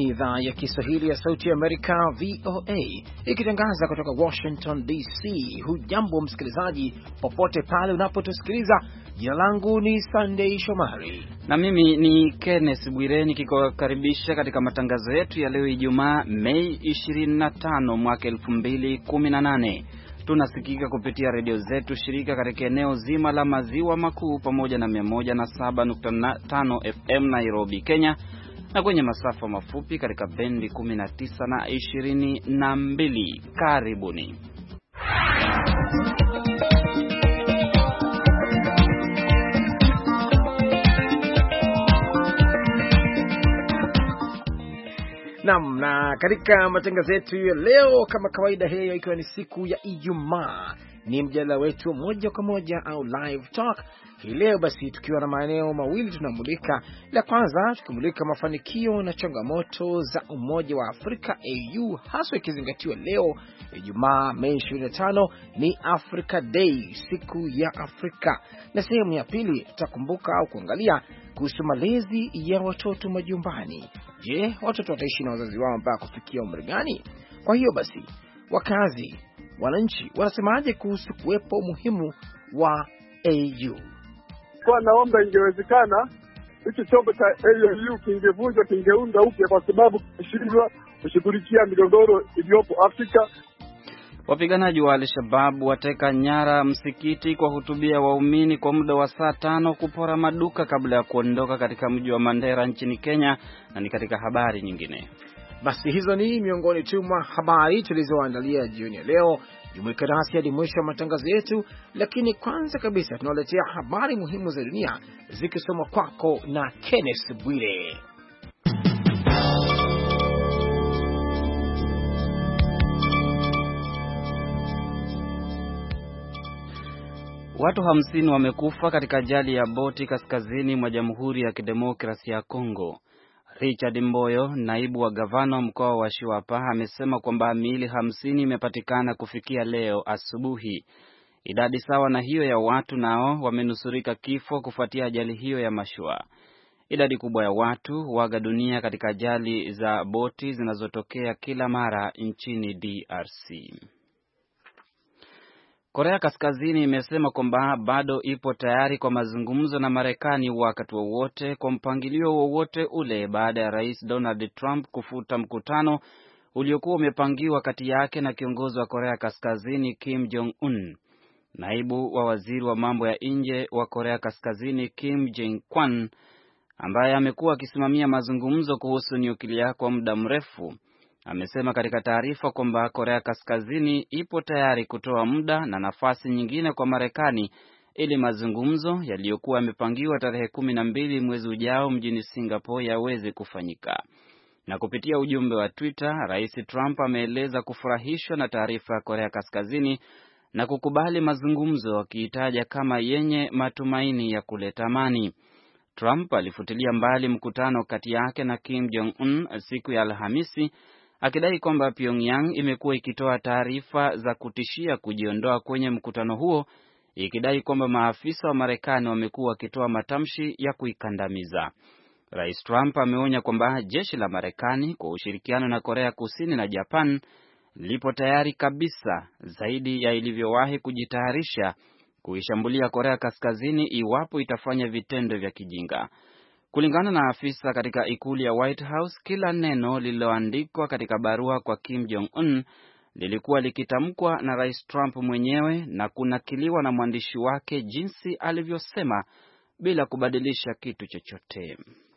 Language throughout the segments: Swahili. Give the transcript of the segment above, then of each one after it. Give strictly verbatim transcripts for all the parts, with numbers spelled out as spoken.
ni idhaa ya Kiswahili ya Sauti ya Amerika, V O A, ikitangaza kutoka Washington D C. Hujambo msikilizaji, popote pale unapotusikiliza. Jina langu ni Sunday Shomari na mimi ni Kenneth Bwire, nikikukaribisha katika matangazo yetu ya leo Ijumaa Mei ishirini na tano mwaka elfu mbili kumi na nane. Tunasikika kupitia redio zetu shirika katika eneo zima la maziwa makuu pamoja na mia moja na saba nukta tano F M Nairobi, Kenya, na kwenye masafa mafupi katika bendi kumi na tisa na ishirini na mbili. Karibuni. Naam, na katika matangazo yetu ya leo kama kawaida, hiyo ikiwa ni siku ya Ijumaa, ni mjadala wetu moja kwa moja au live talk. Hii leo basi tukiwa na maeneo mawili tunamulika. La kwanza tukimulika mafanikio na changamoto za Umoja wa Afrika A U, hasa ikizingatiwa leo Ijumaa Mei ishirini na tano ni Africa Day, siku ya Afrika. Na sehemu ya pili tutakumbuka au kuangalia kuhusu malezi ya watoto majumbani. Je, watoto wataishi na wazazi wao mpaka kufikia umri gani? Kwa hiyo basi, wakazi, wananchi wanasemaje kuhusu kuwepo umuhimu wa A U? Kwa naomba ingewezekana hicho chombo cha A U kingevunjwa, kingeunda upya, kwa sababu kishindwa kushughulikia migogoro iliyopo Afrika. Wapiganaji wa Al-Shabaab wateka nyara msikiti kwa hutubia waumini kwa muda wa saa tano, kupora maduka kabla ya kuondoka katika mji wa Mandera nchini Kenya. Na ni katika habari nyingine. Basi hizo ni miongoni tu mwa habari tulizoandalia jioni ya leo. Jumuika nasi hadi mwisho wa matangazo yetu, lakini kwanza kabisa tunaletea habari muhimu za dunia zikisomwa kwako na Kenneth Bwire. Watu hamsini wamekufa katika ajali ya boti kaskazini mwa Jamhuri ya Kidemokrasia ya Kongo. Richard Mboyo, naibu wa gavana wa mkoa wa Shiwapa, amesema kwamba miili hamsini imepatikana kufikia leo asubuhi. Idadi sawa na hiyo ya watu nao wamenusurika kifo kufuatia ajali hiyo ya mashua. Idadi kubwa ya watu waga dunia katika ajali za boti zinazotokea kila mara nchini D R C. Korea Kaskazini imesema kwamba bado ipo tayari kwa mazungumzo na Marekani wakati wowote kwa mpangilio wowote ule, baada ya Rais Donald Trump kufuta mkutano uliokuwa umepangiwa kati yake na kiongozi wa Korea Kaskazini Kim Jong-un. Naibu wa waziri wa mambo ya nje wa Korea Kaskazini Kim Jae-kwan, ambaye amekuwa akisimamia mazungumzo kuhusu nyuklia kwa muda mrefu, amesema katika taarifa kwamba Korea Kaskazini ipo tayari kutoa muda na nafasi nyingine kwa Marekani ili mazungumzo yaliyokuwa yamepangiwa tarehe kumi na mbili mwezi ujao mjini Singapore yaweze kufanyika. Na kupitia ujumbe wa Twitter, Rais Trump ameeleza kufurahishwa na taarifa ya Korea Kaskazini na kukubali mazungumzo, akiitaja kama yenye matumaini ya kuleta amani. Trump alifutilia mbali mkutano kati yake na Kim Jong-un siku ya Alhamisi, akidai kwamba Pyongyang imekuwa ikitoa taarifa za kutishia kujiondoa kwenye mkutano huo, ikidai kwamba maafisa wa Marekani wamekuwa wakitoa matamshi ya kuikandamiza. Rais Trump ameonya kwamba jeshi la Marekani kwa ushirikiano na Korea Kusini na Japan lipo tayari kabisa, zaidi ya ilivyowahi kujitayarisha, kuishambulia Korea Kaskazini iwapo itafanya vitendo vya kijinga. Kulingana na afisa katika ikulu ya White House, kila neno lililoandikwa katika barua kwa Kim Jong-un lilikuwa likitamkwa na Rais Trump mwenyewe na kunakiliwa na mwandishi wake jinsi alivyosema, bila kubadilisha kitu chochote.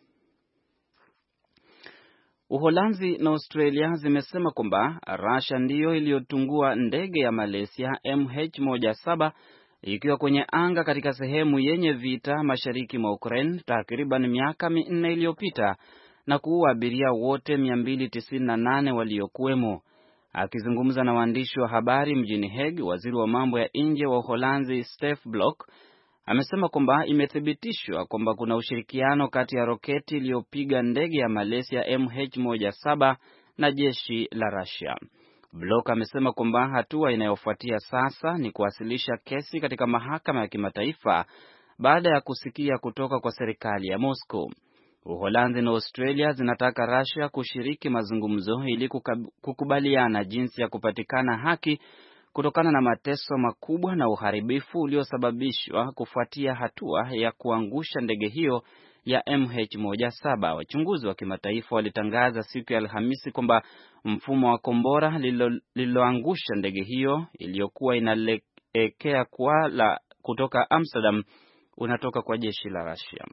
Uholanzi na Australia zimesema kwamba Russia ndiyo iliyotungua ndege ya Malaysia M H moja saba ikiwa kwenye anga katika sehemu yenye vita mashariki mwa Ukraine takriban miaka minne iliyopita na kuua abiria wote mia mbili tisini na nane waliokuwemo. Akizungumza na waandishi wa habari mjini Hague, waziri wa mambo ya nje wa Uholanzi Stef Blok amesema kwamba imethibitishwa kwamba kuna ushirikiano kati ya roketi iliyopiga ndege ya Malaysia M H moja saba na jeshi la Russia. Blok amesema kwamba hatua inayofuatia sasa ni kuwasilisha kesi katika mahakama ya kimataifa baada ya kusikia kutoka kwa serikali ya Moscow. Uholanzi na Australia zinataka Russia kushiriki mazungumzo ili kukubaliana jinsi ya kupatikana haki kutokana na mateso makubwa na uharibifu uliosababishwa kufuatia hatua ya kuangusha ndege hiyo ya M H saba. Wachunguzi wa kimataifa walitangaza siku ya Alhamisi kwamba mfumo wa kombora lililoangusha ndege hiyo iliyokuwa inaelekea Kuala kutoka Amsterdam unatoka kwa jeshi la Russia.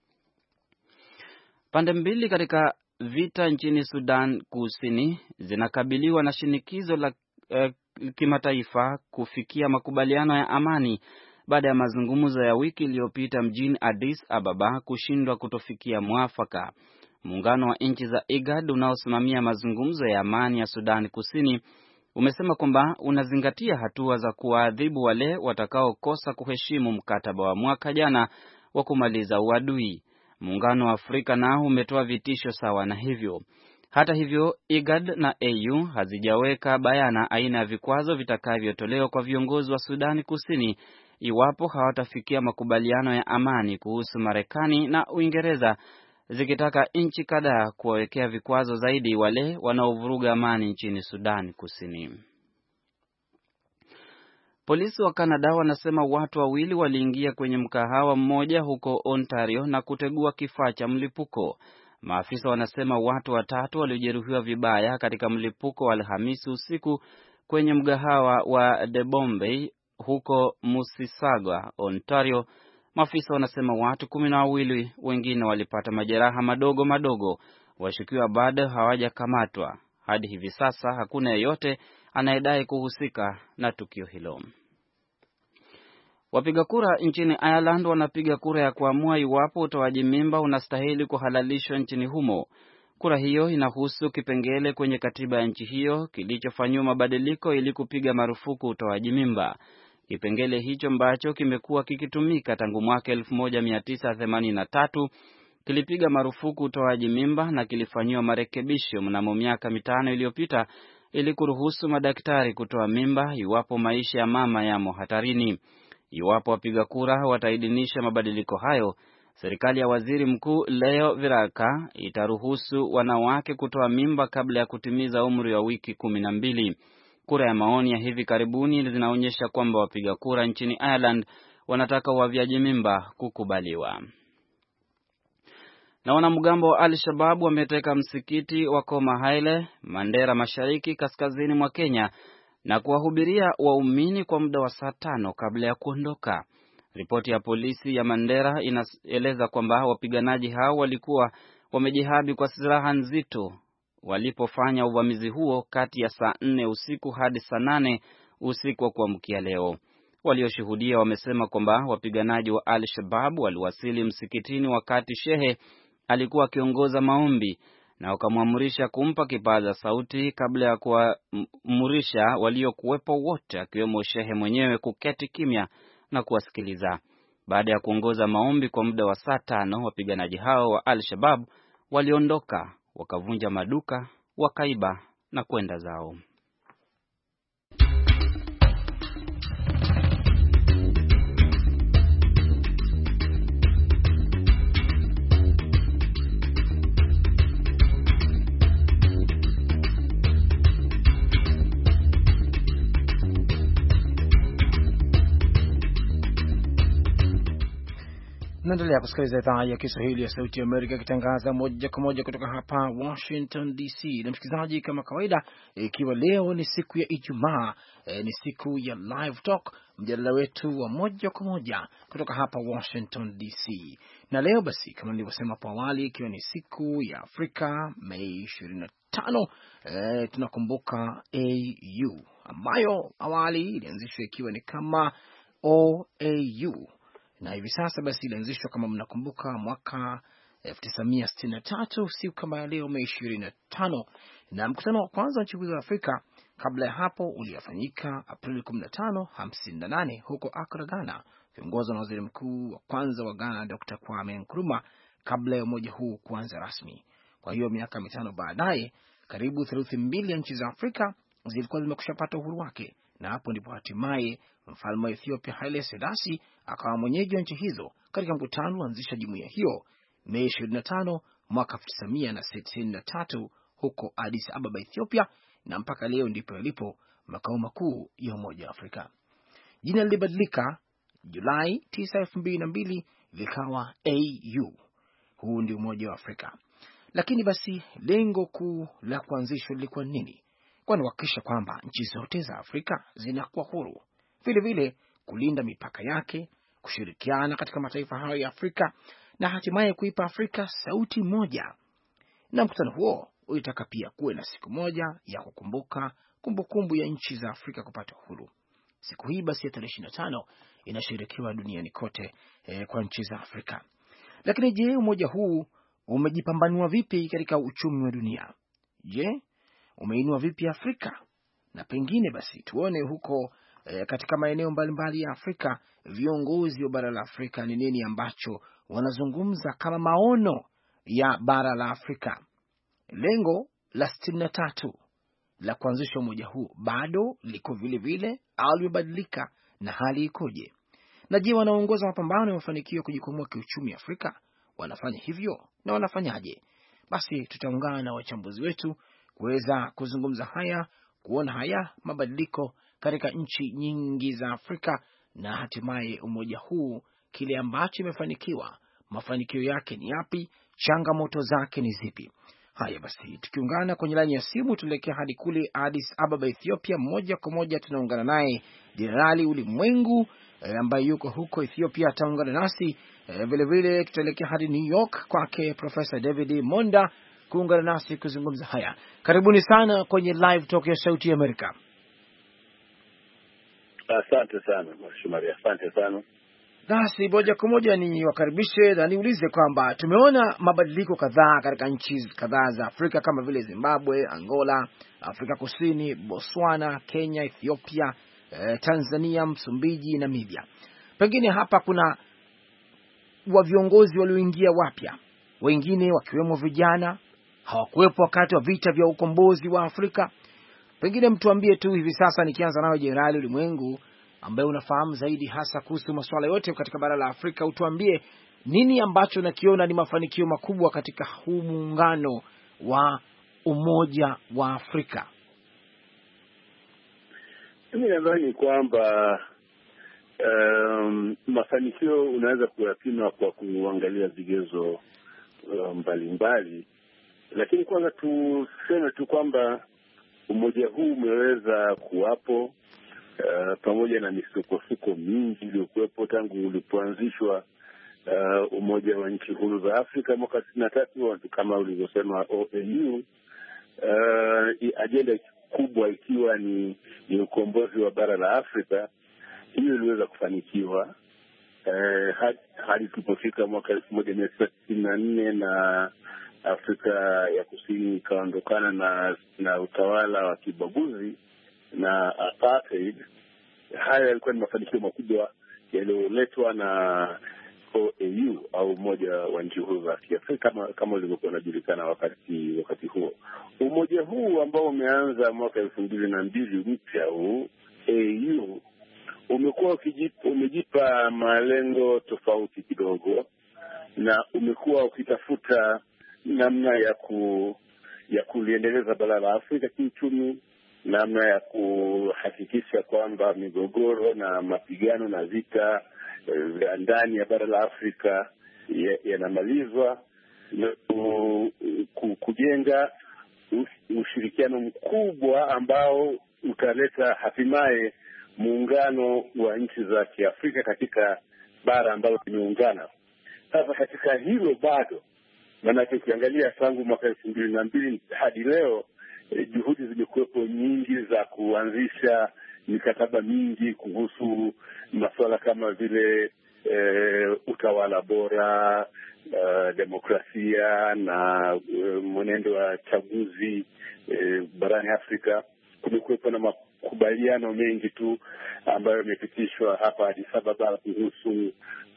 Pande mbili katika vita nchini Sudan Kusini zinakabiliwa na shinikizo la eh, kimataifa kufikia makubaliano ya amani baada ya mazungumzo ya wiki iliyopita mjini Addis Ababa kushindwa kutofikia mwafaka. Muungano wa nchi za IGAD unaosimamia mazungumzo ya amani ya Sudan Kusini umesema kwamba unazingatia hatua za kuwaadhibu wale watakaokosa kuheshimu mkataba wa mwaka jana wa kumaliza uadui. Muungano wa Afrika nao umetoa vitisho sawa na hivyo. Hata hivyo, IGAD na A U hazijaweka bayana aina ya vikwazo vitakavyotolewa kwa viongozi wa Sudani Kusini iwapo hawatafikia makubaliano ya amani, kuhusu Marekani na Uingereza zikitaka nchi kadhaa kuwawekea vikwazo zaidi wale wanaovuruga amani nchini Sudani Kusini. Polisi wa Canada wanasema watu wawili waliingia kwenye mkahawa mmoja huko Ontario na kutegua kifaa cha mlipuko. Maafisa wanasema watu watatu walijeruhiwa vibaya katika mlipuko wa Alhamisi usiku kwenye mgahawa wa The Bombay huko Mississauga, Ontario. Maafisa wanasema watu kumi na wawili wengine walipata majeraha madogo madogo. Washukiwa bado hawajakamatwa. Hadi hivi sasa hakuna yeyote anayedai kuhusika na tukio hilo. Wapiga kura nchini Ireland wanapiga kura ya kuamua iwapo utoaji mimba unastahili kuhalalishwa nchini humo. Kura hiyo inahusu kipengele kwenye katiba ya nchi hiyo kilichofanywa mabadiliko ili kupiga marufuku utoaji mimba. Kipengele hicho ambacho kimekuwa kikitumika tangu mwaka elfu moja mia tisa themanini na tatu kilipiga marufuku utoaji mimba na kilifanywa marekebisho mnamo miaka mitano iliyopita ili kuruhusu madaktari kutoa mimba iwapo maisha ya mama yamo hatarini. Iwapo wapiga kura wataidhinisha mabadiliko hayo, serikali ya Waziri Mkuu Leo Viraka itaruhusu wanawake kutoa mimba kabla ya kutimiza umri wa wiki kumi na mbili. Kura ya maoni ya hivi karibuni zinaonyesha kwamba wapiga kura nchini Ireland wanataka uavyaji mimba kukubaliwa. Na wanamgambo wa Al-Shabaab wameteka msikiti wa Koma Haile, Mandera Mashariki, kaskazini mwa Kenya na kuwahubiria waumini kwa muda wa saa tano kabla ya kuondoka. Ripoti ya polisi ya Mandera inaeleza kwamba wapiganaji hao walikuwa wamejihami kwa silaha nzito walipofanya uvamizi huo kati ya saa nne usiku hadi saa nane usiku wa kuamkia leo. Walioshuhudia wamesema kwamba wapiganaji wa Al-Shabaab waliwasili msikitini wakati shehe alikuwa akiongoza maombi na wakamwamurisha kumpa kipaza sauti kabla ya kuamurisha waliokuwepo wote akiwemo shehe mwenyewe kuketi kimya na kuwasikiliza. Baada ya kuongoza maombi kwa muda wa saa tano, wapiganaji hao wa Al-Shabaab waliondoka, wakavunja maduka, wakaiba na kwenda zao. Naendelea kusikiliza idhaa ya Kiswahili ya Sauti ya Amerika ikitangaza moja kwa moja kutoka hapa Washington D C. Na msikilizaji, kama kawaida, ikiwa leo ni siku ya Ijumaa, e, ni siku ya Live Talk, mjadala wetu wa moja kwa moja kutoka hapa Washington D C. Na leo basi, kama nilivyosema hapo awali, ikiwa ni siku ya Afrika, Mei ishirini na tano, e, tunakumbuka A U ambayo awali ilianzishwa ikiwa ni kama O A U. Na hivi sasa basi ilianzishwa kama mnakumbuka mwaka elfu tisa mia sitini na tatu, siku kama leo Mei ishirini na tano. Na mkutano wa kwanza wa nchi za Afrika kabla ya hapo uliyafanyika Aprili kumi na tano, hamsini na nane huko Accra, Ghana, kiongozwa na waziri mkuu wa kwanza wa Ghana Doctor Kwame Nkrumah kabla ya umoja huu kuanza rasmi. Kwa hiyo miaka mitano baadaye, karibu theluthi mbili ya nchi za Afrika zilikuwa zimekushapata uhuru wake. Na hapo ndipo hatimaye mfalme wa Ethiopia Haile Selassie akawa mwenyeji wa nchi hizo katika mkutano uanzisha jumuiya hiyo. Mei ishirini na tano mwaka elfu tisa mia sitini na tatu huko Addis Ababa, Ethiopia, na mpaka leo ndipo yalipo makao makuu ya Umoja wa Afrika. Jina lilibadilika Julai tisa elfu mbili na mbili likawa A U. Huu ndio Umoja wa Afrika. Lakini basi lengo kuu la kuanzishwa lilikuwa nini? Kwani kuhakikisha kwamba nchi zote za Afrika zinakuwa huru, vile vile kulinda mipaka yake, kushirikiana katika mataifa hayo ya Afrika na hatimaye kuipa Afrika sauti moja. Na mkutano huo ulitaka pia kuwe na siku moja ya kukumbuka kumbukumbu ya nchi za Afrika kupata uhuru. Siku hii basi ya tarehe ishirini na tano inashirikiwa duniani kote eh, kwa nchi za Afrika. Lakini je, umoja huu umejipambanua vipi katika uchumi wa dunia? Je, umeinua vipi Afrika? Na pengine basi tuone huko e, katika maeneo mbalimbali ya Afrika, viongozi wa bara la Afrika ni nini ambacho wanazungumza kama maono ya bara la Afrika. Lengo la sitini na tatu la kuanzisha umoja huu bado liko vile vile au limebadilika, na hali ikoje? Na je, wanaongoza mapambano ya mafanikio ya kujikwamua kiuchumi Afrika wanafanya hivyo na wanafanyaje? Basi tutaungana na wachambuzi wetu kuweza kuzungumza haya, kuona haya mabadiliko katika nchi nyingi za Afrika na hatimaye umoja huu kile ambacho imefanikiwa, mafanikio yake ni yapi, changamoto zake ni zipi. Haya basi, tukiungana kwenye laini ya simu tuelekea hadi kule Addis Ababa, Ethiopia. Moja kwa moja tunaungana naye Jenerali Ulimwengu e, ambaye yuko huko Ethiopia, ataungana nasi. E, vile vile tutaelekea hadi New York kwake Professor David Monda kuungana nasi kuzungumza haya. Karibuni sana kwenye live talk ya Sauti ya Amerika. Asante sana Mheshimiwa, asante sana. Basi moja kwa moja ni wakaribishe na niulize kwamba tumeona mabadiliko kadhaa katika nchi kadhaa za Afrika kama vile Zimbabwe, Angola, Afrika Kusini, Botswana, Kenya, Ethiopia, eh, Tanzania, Msumbiji, Namibia. Pengine hapa kuna wa viongozi walioingia wapya, wengine wakiwemo vijana hawakuwepo wakati wa vita vya ukombozi wa Afrika. Pengine mtuambie tu hivi sasa, nikianza nawe Jenerali Ulimwengu ambaye unafahamu zaidi hasa kuhusu masuala yote katika bara la Afrika, utuambie nini ambacho nakiona ni mafanikio makubwa katika huu muungano wa Umoja wa Afrika. Mimi nadhani kwamba um, mafanikio unaweza kuyapima kwa kuangalia vigezo mbalimbali, mbali. Lakini kwanza tuseme tu kwamba umoja huu umeweza kuwapo Uh, pamoja na misukosuko mingi iliyokuwepo tangu ulipoanzishwa uh, umoja wa nchi huru za Afrika mwaka sitini na tatu, kama ulivyosema O A U. Uh, ajenda kubwa ikiwa ni, ni ukombozi wa bara la Afrika. Hiyo iliweza kufanikiwa uh, hadi, hadi tulipofika mwaka elfu moja mia tisa tisini na nne na Afrika ya Kusini ikaondokana na, na utawala wa kibaguzi na apartheid. Haya yalikuwa ni mafanikio makubwa yaliyoletwa na O A U au umoja wa nchi huru za Kiafrika kama kama ulivyokuwa unajulikana wakati wakati huo. Umoja huu ambao umeanza mwaka elfu mbili na mbili mpya huu A U umekuwa umejipa malengo tofauti kidogo, na umekuwa ukitafuta namna ya ku ya kuliendeleza bara la Afrika kiuchumi, namna ya kuhakikisha kwamba migogoro na mapigano na vita vya eh, ndani ya bara la Afrika yanamalizwa, na kujenga ushirikiano mkubwa ambao utaleta hatimaye muungano wa nchi za Kiafrika katika bara ambalo limeungana. Sasa katika hilo bado, maana ukiangalia tangu mwaka elfu mbili na mbili hadi leo, eh, juhudi zimekuwepo nyingi za kuanzisha mikataba mingi kuhusu masuala kama vile eh, utawala bora, uh, demokrasia na uh, mwenendo wa chaguzi eh, barani Afrika. Kumekuwepo na makubaliano mengi tu ambayo yamepitishwa hapa Addis Ababa kuhusu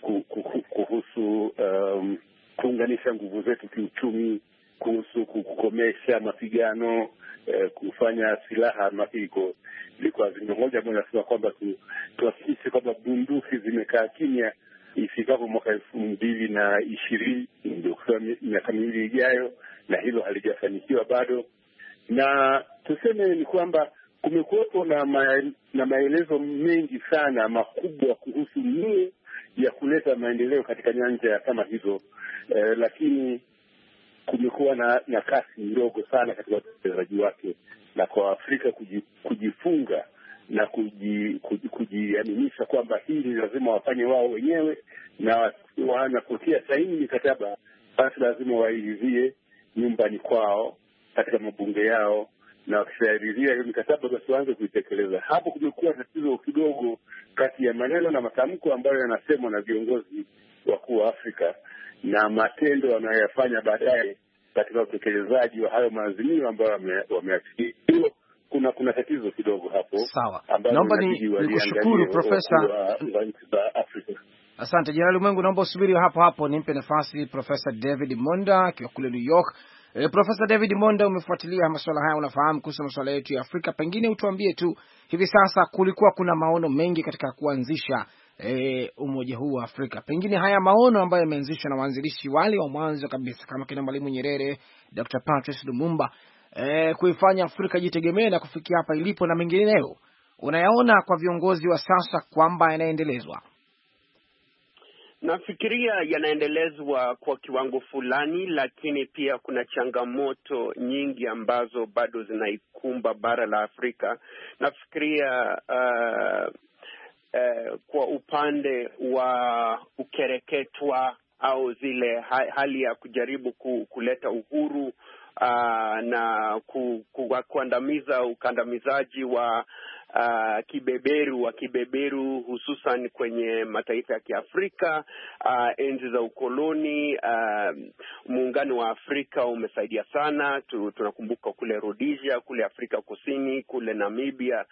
kuhusu um, kuunganisha nguvu zetu kiuchumi, kuhusu kukomesha mapigano, eh, kufanya silaha mapiko. Ilikuwa azimio moja ambayo nasema kwamba tuhakikishe kwamba bunduki zimekaa kimya ifikapo mwaka elfu mbili na ishirini, ndio kusema miaka miwili ijayo, na hilo halijafanikiwa bado. Na tuseme ni kwamba kumekuwepo na, ma, na maelezo mengi sana makubwa kuhusu nia ya kuleta maendeleo katika nyanja kama hizo, eh, lakini kumekuwa na, na kasi ndogo sana katika utekelezaji wake, na kwa Afrika kujifunga na kujiaminisha kwamba hili lazima wafanye wao wenyewe, na wanapotia saini mikataba basi lazima wairidhie nyumbani kwao katika mabunge yao, na wakisharidhia hiyo mikataba basi waanze kuitekeleza. Hapo kumekuwa tatizo kidogo kati ya maneno na matamko ambayo yanasemwa na viongozi wakuu wa Afrika na matendo wanayoyafanya baadaye katika utekelezaji wa hayo maazimio ambayo wameafikia. Kuna kuna tatizo kidogo hapo. Sawa. Naomba nikushukuru Profesa. Asante Jenerali Mwengu, naomba usubiri hapo hapo nimpe nafasi Profesa David Monda akiwa kule New York. E, Profesa David Monda, umefuatilia masuala haya, unafahamu kuhusu masuala yetu ya Afrika. Pengine utuambie tu hivi sasa, kulikuwa kuna maono mengi katika kuanzisha e, umoja huu wa Afrika. Pengine haya maono ambayo yameanzishwa na waanzilishi wale wa mwanzo kabisa kama kina Mwalimu Nyerere, Doctor Patrice Lumumba, e, kuifanya Afrika jitegemee na kufikia hapa ilipo na mengineyo, unayaona kwa viongozi wa sasa kwamba yanaendelezwa? Nafikiria yanaendelezwa kwa kiwango fulani, lakini pia kuna changamoto nyingi ambazo bado zinaikumba bara la Afrika. Nafikiria uh, uh, kwa upande wa ukereketwa au zile hali ya kujaribu kuleta uhuru uh, na ku, ku, kuandamiza ukandamizaji wa Uh, kibeberu wa kibeberu hususan kwenye mataifa ya Kiafrika, uh, enzi za ukoloni. Uh, muungano wa Afrika umesaidia sana. Tu, tunakumbuka kule Rhodesia, kule Afrika Kusini, kule Namibia,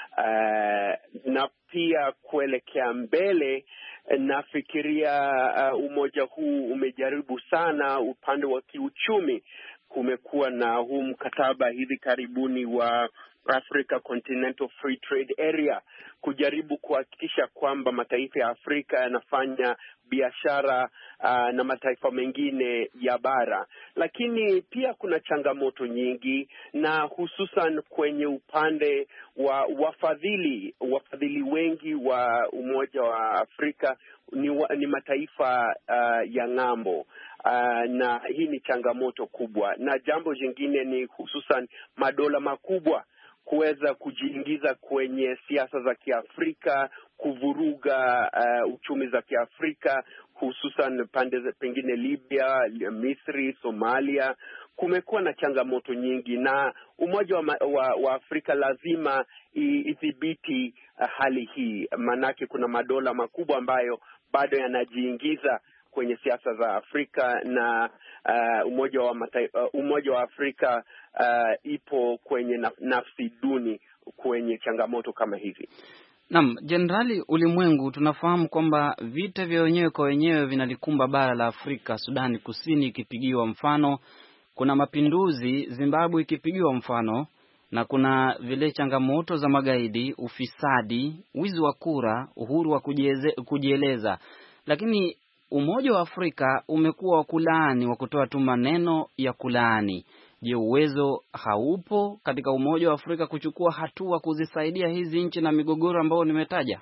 uh, na pia kuelekea mbele nafikiria uh, umoja huu umejaribu sana upande wa kiuchumi. Kumekuwa na huu mkataba hivi karibuni wa Africa Continental Free Trade Area kujaribu kuhakikisha kwamba mataifa ya Afrika yanafanya biashara uh, na mataifa mengine ya bara. Lakini pia kuna changamoto nyingi, na hususan kwenye upande wa wafadhili. Wafadhili wengi wa Umoja wa Afrika ni, wa, ni mataifa uh, ya ng'ambo. Uh, na hii ni changamoto kubwa. Na jambo jingine ni hususan madola makubwa kuweza kujiingiza kwenye siasa za Kiafrika, kuvuruga uh, uchumi za Kiafrika, hususan pande pengine Libya, Misri, Somalia. Kumekuwa na changamoto nyingi, na Umoja wa, wa, wa Afrika lazima idhibiti uh, hali hii, manake kuna madola makubwa ambayo bado yanajiingiza kwenye siasa za Afrika, na uh, umoja wa matai, uh, umoja wa Afrika uh, ipo kwenye naf, nafsi duni kwenye changamoto kama hizi. Naam, Jenerali Ulimwengu, tunafahamu kwamba vita vya wenyewe kwa wenyewe vinalikumba bara la Afrika, Sudani Kusini ikipigiwa mfano, kuna mapinduzi Zimbabwe ikipigiwa mfano, na kuna vile changamoto za magaidi, ufisadi, wizi wa kura, uhuru wa kujieze, kujieleza. Lakini Umoja wa Afrika umekuwa wa kulaani, wa kutoa tu maneno ya kulaani. Je, uwezo haupo katika Umoja wa Afrika kuchukua hatua kuzisaidia hizi nchi na migogoro ambayo nimetaja?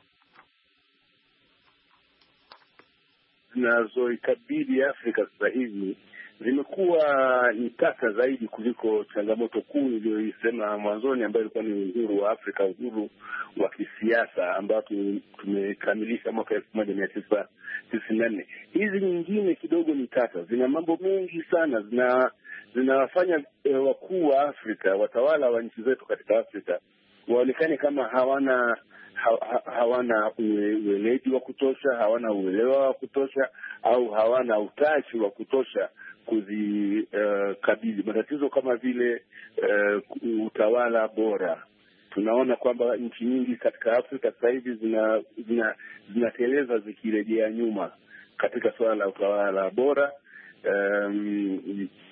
Zinazoikabili Afrika sasa hivi zimekuwa ni tata zaidi kuliko changamoto kuu iliyoisema mwanzoni, ambayo ilikuwa ni uhuru wa Afrika, uhuru wa kisiasa ambao tumekamilisha mwaka elfu moja mia tisa tisini na nne. Hizi nyingine kidogo ni tata, zina mambo mengi sana, zina zinawafanya e, wakuu wa Afrika, watawala wa nchi zetu katika Afrika waonekane kama hawana ha, ha, hawana ueledi wa kutosha, hawana uelewa wa kutosha, au hawana utashi wa kutosha kuzikabili uh, matatizo kama vile uh, utawala bora. Tunaona kwamba nchi nyingi katika Afrika sasa hivi zina zina zinateleza zikirejea nyuma katika suala la utawala bora. Um,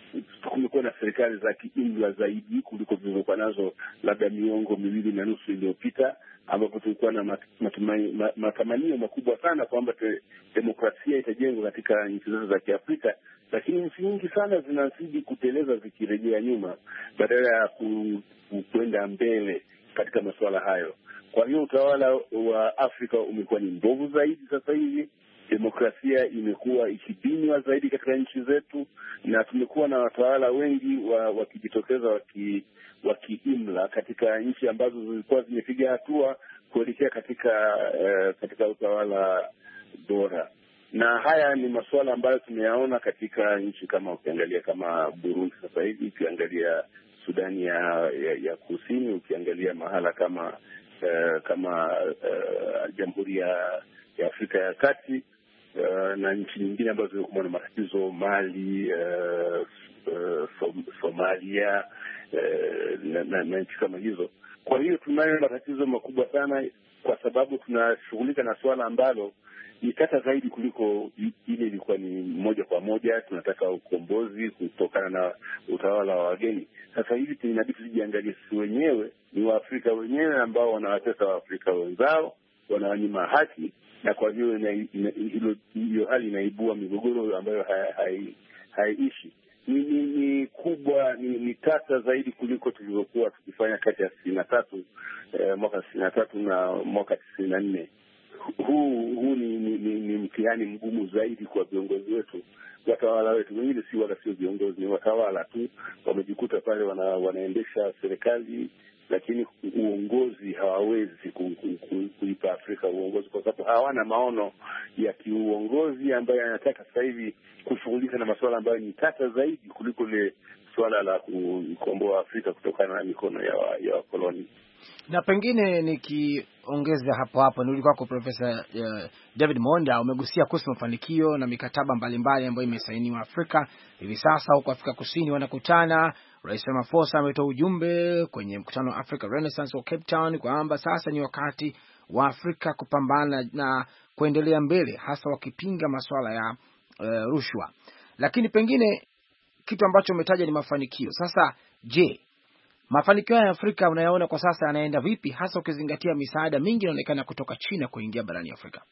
kumekuwa na serikali za kiimla zaidi kuliko zilizokuwa nazo labda miongo miwili na nusu iliyopita, ambapo tulikuwa na matamanio makubwa sana kwamba demokrasia itajengwa katika nchi zote za Kiafrika, lakini nchi nyingi sana zinazidi kuteleza zikirejea nyuma badala ya kwenda mbele katika masuala hayo. Kwa hiyo utawala wa Afrika umekuwa ni mbovu zaidi sasa hivi. Demokrasia imekuwa ikibinywa zaidi katika nchi zetu, na tumekuwa na watawala wengi wakijitokeza wa wakiimla katika nchi ambazo zilikuwa zimepiga hatua kuelekea katika uh, katika utawala bora. Na haya ni masuala ambayo tumeyaona katika nchi kama, ukiangalia kama Burundi sasa hivi, ukiangalia Sudani ya, ya, ya Kusini, ukiangalia mahala kama uh, kama uh, Jamhuri ya, ya Afrika ya Kati, uh, na nchi nyingine ambazo zimekuwa na matatizo, Mali, uh, uh, Som, Somalia, uh, na, na, na nchi kama hizo. Kwa hiyo tunayo matatizo makubwa sana, kwa sababu tunashughulika na swala ambalo ni tata zaidi kuliko ile ilikuwa ni moja kwa moja. Tunataka ukombozi kutokana na utawala wa wageni. Sasa hivi tunabidi tujiangalie sisi wenyewe, ni Waafrika wenyewe ambao wanawatesa Waafrika wenzao, wanawanyima haki, na kwa hiyo hilo hiyo hali inaibua migogoro ambayo haiishi hai, hai ni, ni, ni kubwa, ni, ni tata zaidi kuliko tulivyokuwa tukifanya kati ya sitini na tatu eh, mwaka sitini na tatu na mwaka tisini na nne. Huu huu ni, ni, ni, ni mtihani mgumu zaidi kwa viongozi wetu, watawala wetu. Wengine si wala sio viongozi, ni watawala tu, wamejikuta pale wana, wanaendesha serikali, lakini uongozi hawawezi ku, ku, ku, kuipa Afrika uongozi, kwa sababu hawana maono ya kiuongozi ambayo yanataka sasa hivi kushughulika na masuala ambayo ni tata zaidi kuliko ile swala la kukomboa Afrika kutokana na mikono ya wakoloni. Na pengine nikiongeza hapo hapo, nirudi kwako Profesa uh, David Monda, umegusia kuhusu mafanikio na mikataba mbalimbali ambayo imesainiwa Afrika. Hivi sasa huko Afrika Kusini wanakutana, Rais Ramaphosa ametoa ujumbe kwenye mkutano wa Africa Renaissance wa Cape Town kwamba sasa ni wakati wa Afrika kupambana na kuendelea mbele, hasa wakipinga masuala ya uh, rushwa. Lakini pengine kitu ambacho umetaja ni mafanikio. Sasa je, mafanikio ya Afrika unayaona kwa sasa yanaenda vipi, hasa ukizingatia misaada mingi inaonekana kutoka China kuingia barani Afrika?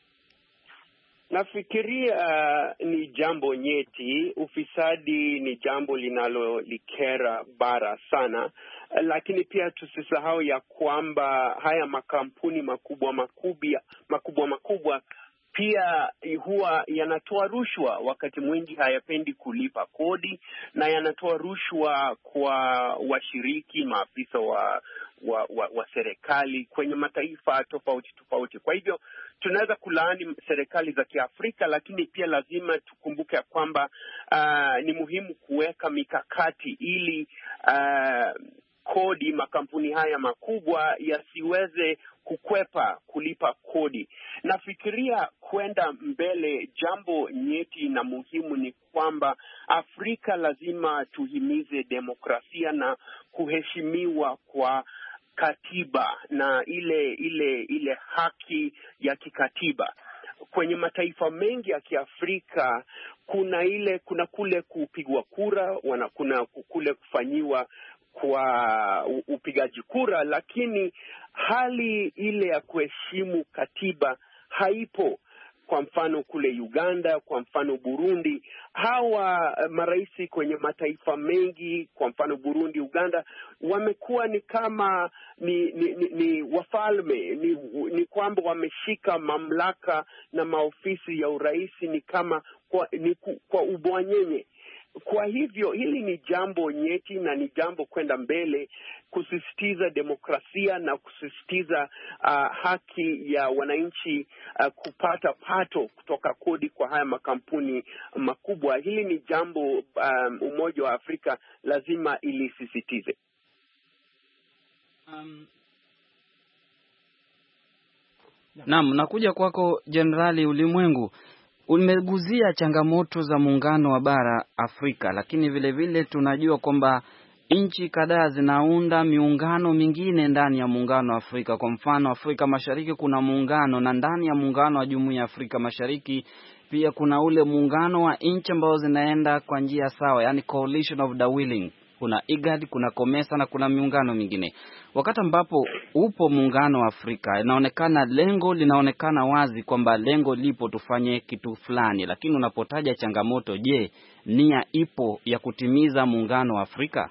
Nafikiria uh, ni jambo nyeti. Ufisadi ni jambo linalolikera bara sana, uh, lakini pia tusisahau ya kwamba haya makampuni makubwa makubwa makubwa makubwa pia huwa yanatoa rushwa. Wakati mwingi hayapendi kulipa kodi, na yanatoa rushwa kwa washiriki, maafisa wa wa, wa, wa serikali kwenye mataifa tofauti tofauti. Kwa hivyo tunaweza kulaani serikali za Kiafrika, lakini pia lazima tukumbuke kwamba uh, ni muhimu kuweka mikakati ili uh, kodi makampuni haya makubwa yasiweze kukwepa kulipa kodi. Nafikiria kwenda mbele, jambo nyeti na muhimu ni kwamba Afrika lazima tuhimize demokrasia na kuheshimiwa kwa katiba na ile ile ile haki ya kikatiba. Kwenye mataifa mengi ya Kiafrika kuna ile kuna kule kupigwa kura, wana kuna kule kufanyiwa kwa upigaji kura, lakini hali ile ya kuheshimu katiba haipo. Kwa mfano kule Uganda, kwa mfano Burundi, hawa maraisi kwenye mataifa mengi, kwa mfano Burundi, Uganda, wamekuwa ni kama ni ni, ni, ni wafalme, ni, ni kwamba wameshika mamlaka na maofisi ya uraisi ni kama kwa, ni kwa ubwanyenye. Kwa hivyo hili ni jambo nyeti na ni jambo kwenda mbele, kusisitiza demokrasia na kusisitiza uh, haki ya wananchi uh, kupata pato kutoka kodi kwa haya makampuni makubwa. Hili ni jambo um, Umoja wa Afrika lazima ilisisitize. Um, naam, nakuja kwako Jenerali Ulimwengu. Umeguzia changamoto za muungano wa bara Afrika, lakini vile vile tunajua kwamba nchi kadhaa zinaunda miungano mingine ndani ya muungano wa Afrika. Kwa mfano, Afrika Mashariki kuna muungano, na ndani ya muungano wa Jumuiya ya Afrika Mashariki pia kuna ule muungano wa nchi ambao zinaenda kwa njia sawa, yani coalition of the willing. Kuna IGAD, kuna COMESA na kuna miungano mingine. Wakati ambapo upo muungano wa Afrika, inaonekana lengo linaonekana wazi kwamba lengo lipo tufanye kitu fulani, lakini unapotaja changamoto, je, nia ipo ya kutimiza muungano wa Afrika?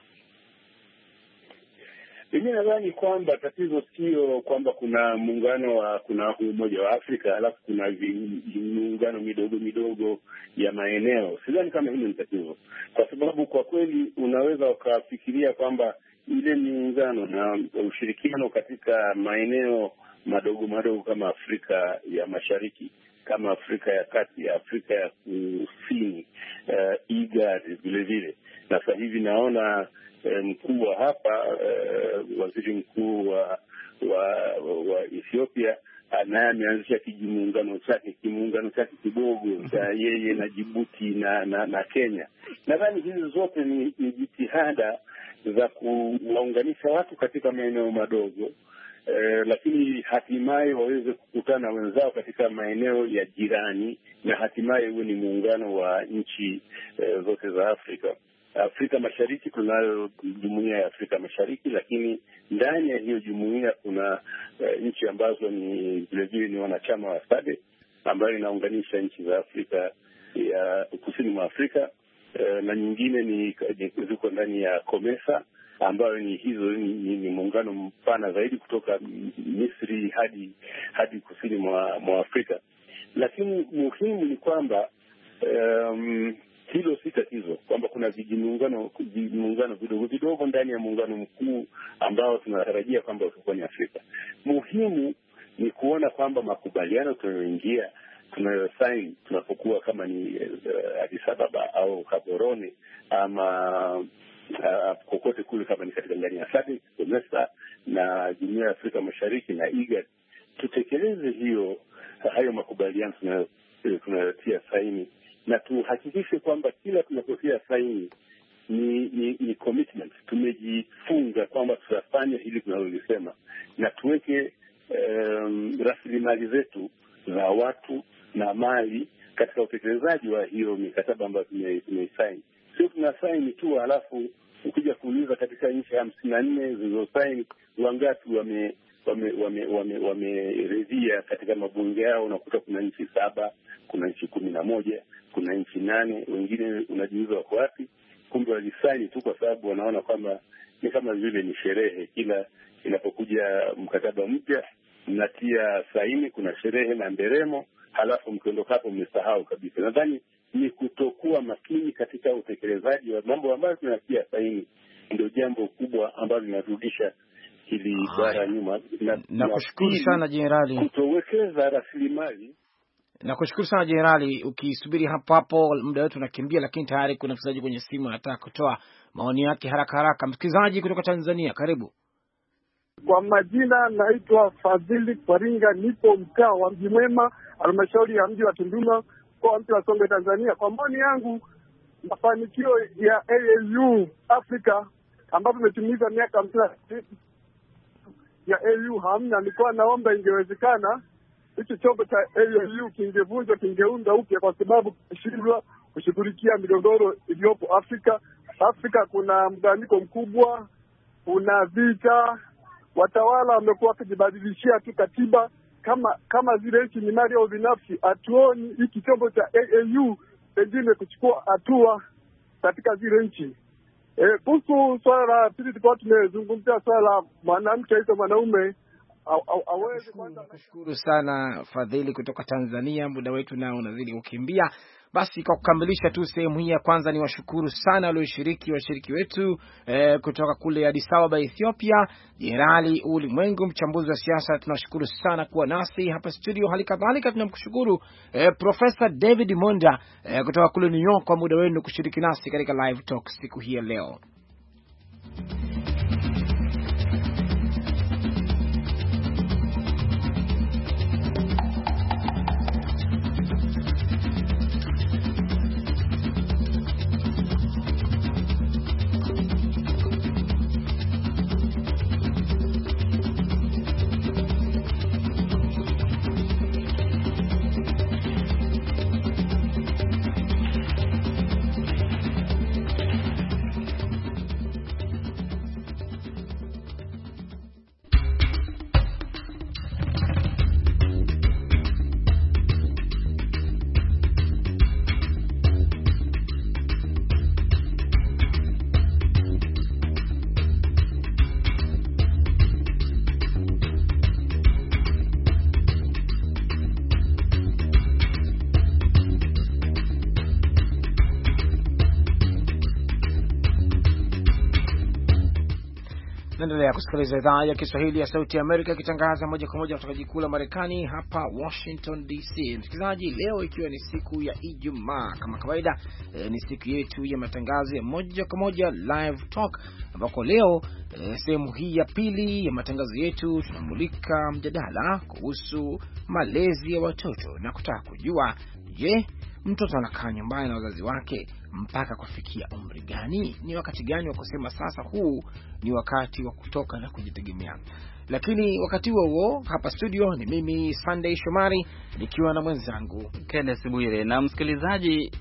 Mimi nadhani kwamba tatizo sio kwamba kuna muungano wa kuna umoja wa Afrika alafu kuna miungano midogo midogo ya maeneo. Sidhani kama hilo ni tatizo, kwa sababu kwa kweli unaweza ukafikiria kwamba ile miungano na ushirikiano katika maeneo madogo madogo kama Afrika ya Mashariki, kama Afrika ya Kati, Afrika ya Kusini, uh, IGAD vile vile. Na sasa hivi naona mkuu wa hapa uh, waziri mkuu wa, wa, wa Ethiopia naye ameanzisha kijimuungano chake kimuungano chake kidogo cha yeye na Djibouti na, na, na Kenya. Nadhani hizi zote ni, ni jitihada za kuwaunganisha watu katika maeneo madogo eh, lakini hatimaye waweze kukutana wenzao katika maeneo ya jirani, na hatimaye huwe ni muungano wa nchi eh, zote za Afrika. Afrika Mashariki tunayo Jumuiya ya Afrika Mashariki, lakini ndani ya hiyo jumuiya kuna uh, nchi ambazo ni vile vile ni wanachama wa SADC ambayo inaunganisha nchi za Afrika ya kusini mwa Afrika, uh, na nyingine ni ziko ndani ya COMESA ambayo ni hizo ni, ni, ni muungano mpana zaidi kutoka Misri hadi hadi kusini mwa, mwa Afrika. Lakini muhimu ni kwamba um, hilo si tatizo, kwamba kuna vijimuungano vijimuungano vidogo vidogo ndani ya muungano mkuu ambao tunatarajia kwamba utakuwa ni Afrika. Muhimu ni kuona kwamba makubaliano tunayoingia tunayosaini tunapokuwa kama ni uh, Addis Ababa au Gaborone ama uh, kokote kule, kama ni katika ndani ya SADC, COMESA na Jumuiya ya Afrika Mashariki na IGAD, tutekeleze hiyo hayo makubaliano tunayotia saini, na tuhakikishe kwamba kila tunapotia saini ni, ni, ni commitment. Tumejifunga kwamba tutafanya hili tunalolisema, na tuweke um, rasilimali zetu za watu na mali katika utekelezaji wa hiyo mikataba ambayo tumeisaini. Sio tunasaini tu halafu ukija kuuliza katika nchi hamsini na nne zilizosaini wangapi wame wameridhia wame, wame, wame katika mabunge yao. Unakuta kuna nchi saba, kuna nchi kumi na moja, kuna nchi nane. Wengine unajiuliza wako wapi? Kumbe walisaini tu kwa sababu wanaona kwamba ni kama vile ni sherehe. Kila inapokuja mkataba mpya mnatia saini, kuna sherehe na nderemo, halafu mkiondoka hapo mmesahau kabisa. Nadhani ni kutokuwa makini katika utekelezaji wa mambo ambayo tunatia saini ndio jambo kubwa ambalo linarudisha hili bara nyuma. Nakushukuru na sana Jenerali, kutowekeza rasilimali. Nakushukuru sana Jenerali. Ukisubiri hapo hapo, muda wetu unakimbia, lakini tayari kuna msikilizaji kwenye simu anataka kutoa maoni yake haraka haraka. Msikilizaji kutoka Tanzania, karibu. Kwa majina naitwa Fadhili Kwaringa, nipo mkaa wa Mji Mwema, halmashauri ya mji wa Tunduma, kwa mji wa Songwe, Tanzania. Kwa maoni yangu, mafanikio ya A A U Afrika ambapo imetimiza miaka hamsini ya A A U hamna. Nilikuwa naomba ingewezekana hicho chombo cha A A U kingevunjwa, kingeunda upya, kwa sababu kishindwa kushughulikia migogoro iliyopo Afrika. Afrika kuna mgawanyiko mkubwa, kuna vita, watawala wamekuwa wakijibadilishia tu katiba kama kama zile nchi ni mali au binafsi. Hatuoni hiki chombo cha A A U pengine kuchukua hatua katika zile nchi. Eh, kuhusu swala la pili, tulikuwa tumezungumzia swala la mwanamke hizo mwanaume aweze kwanza. Nashukuru sana Fadhili kutoka Tanzania, muda wetu nao unazidi kukimbia. Basi kwa kukamilisha tu sehemu hii ya kwanza, ni washukuru sana walioshiriki washiriki wetu eh, kutoka kule Addis Ababa Ethiopia, Jenerali Ulimwengu, mchambuzi wa siasa. Tunashukuru sana kuwa nasi hapa studio. Hali kadhalika tunamkushukuru eh, Profesa David Monda eh, kutoka kule New York kwa muda wenu kushiriki nasi katika live talk siku hii ya leo. Unaendelea kusikiliza idhaa ya Kiswahili ya Sauti ya Amerika ikitangaza moja kwa moja kutoka jiji kuu la Marekani hapa Washington D C. Msikilizaji, leo ikiwa ni siku ya Ijumaa, kama kawaida e, ni siku yetu ya matangazo ya moja kwa moja live talk, ambako leo e, sehemu hii ya pili ya matangazo yetu tunamulika mjadala kuhusu malezi ya watoto na kutaka kujua, je, mtoto anakaa nyumbani na wazazi wake mpaka kufikia umri gani? Ni wakati gani wa kusema sasa huu ni wakati wa kutoka na kujitegemea? Lakini wakati huo huo hapa studio ni mimi Sunday Shomari nikiwa na mwenzangu Kenneth Bwire. Na msikilizaji,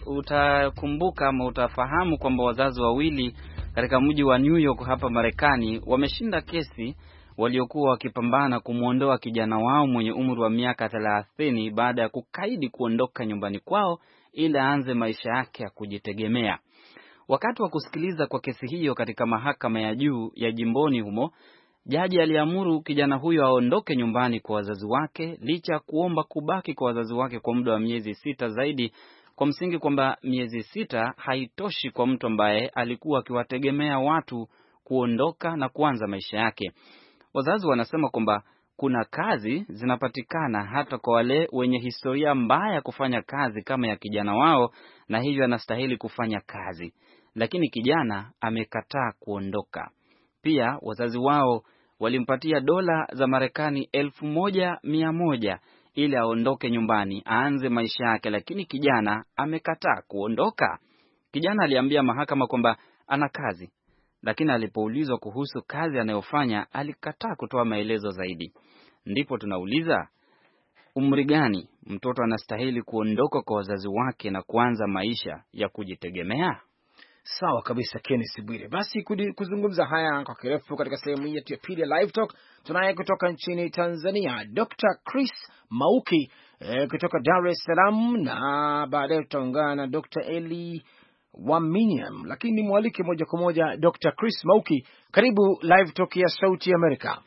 utakumbuka ama utafahamu kwamba wazazi wawili katika mji wa New York hapa Marekani wameshinda kesi waliokuwa wakipambana kumuondoa kijana wao mwenye umri wa miaka thelathini baada ya kukaidi kuondoka nyumbani kwao ili aanze maisha yake ya kujitegemea. Wakati wa kusikiliza kwa kesi hiyo katika mahakama ya juu ya jimboni humo, jaji aliamuru kijana huyo aondoke nyumbani kwa wazazi wake licha ya kuomba kubaki kwa wazazi wake kwa muda wa miezi sita zaidi, kwa msingi kwamba miezi sita haitoshi kwa mtu ambaye alikuwa akiwategemea watu kuondoka na kuanza maisha yake. Wazazi wanasema kwamba kuna kazi zinapatikana hata kwa wale wenye historia mbaya kufanya kazi kama ya kijana wao, na hivyo anastahili kufanya kazi. Lakini kijana amekataa kuondoka. Pia wazazi wao walimpatia dola za Marekani elfu moja mia moja ili aondoke nyumbani aanze maisha yake, lakini kijana amekataa kuondoka. Kijana aliambia mahakama kwamba ana kazi, lakini alipoulizwa kuhusu kazi anayofanya alikataa kutoa maelezo zaidi. Ndipo tunauliza, umri gani mtoto anastahili kuondoka kwa wazazi wake na kuanza maisha ya kujitegemea? Sawa kabisa Kenneth Bwire. Basi kuzungumza haya kwa kirefu katika sehemu hii ya pili ya Live Talk, tunaye kutoka nchini Tanzania Doctor Chris Mauki eh, kutoka Dar es Salaam, na baadaye tutaungana na Doctor Eli Waminiam. Lakini mwalike moja kwa moja Doctor Chris Mauki, karibu Live Talk ya Sauti ya Amerika.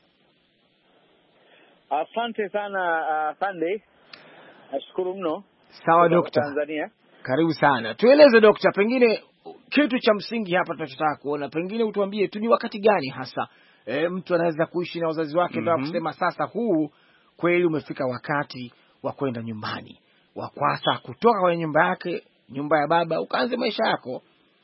Asante sana uh, Sunday. Nashukuru mno. Sawa Doctor. Tanzania. Karibu sana. Tueleze Doctor, pengine kitu cha msingi hapa tunachotaka kuona, pengine utuambie tu ni wakati gani hasa e, mtu anaweza kuishi na wazazi wake ndio mm -hmm. kusema sasa huu kweli umefika wakati wa kwenda nyumbani, wa kwasa kutoka kwenye nyumba yake, nyumba ya baba, ukaanze maisha yako.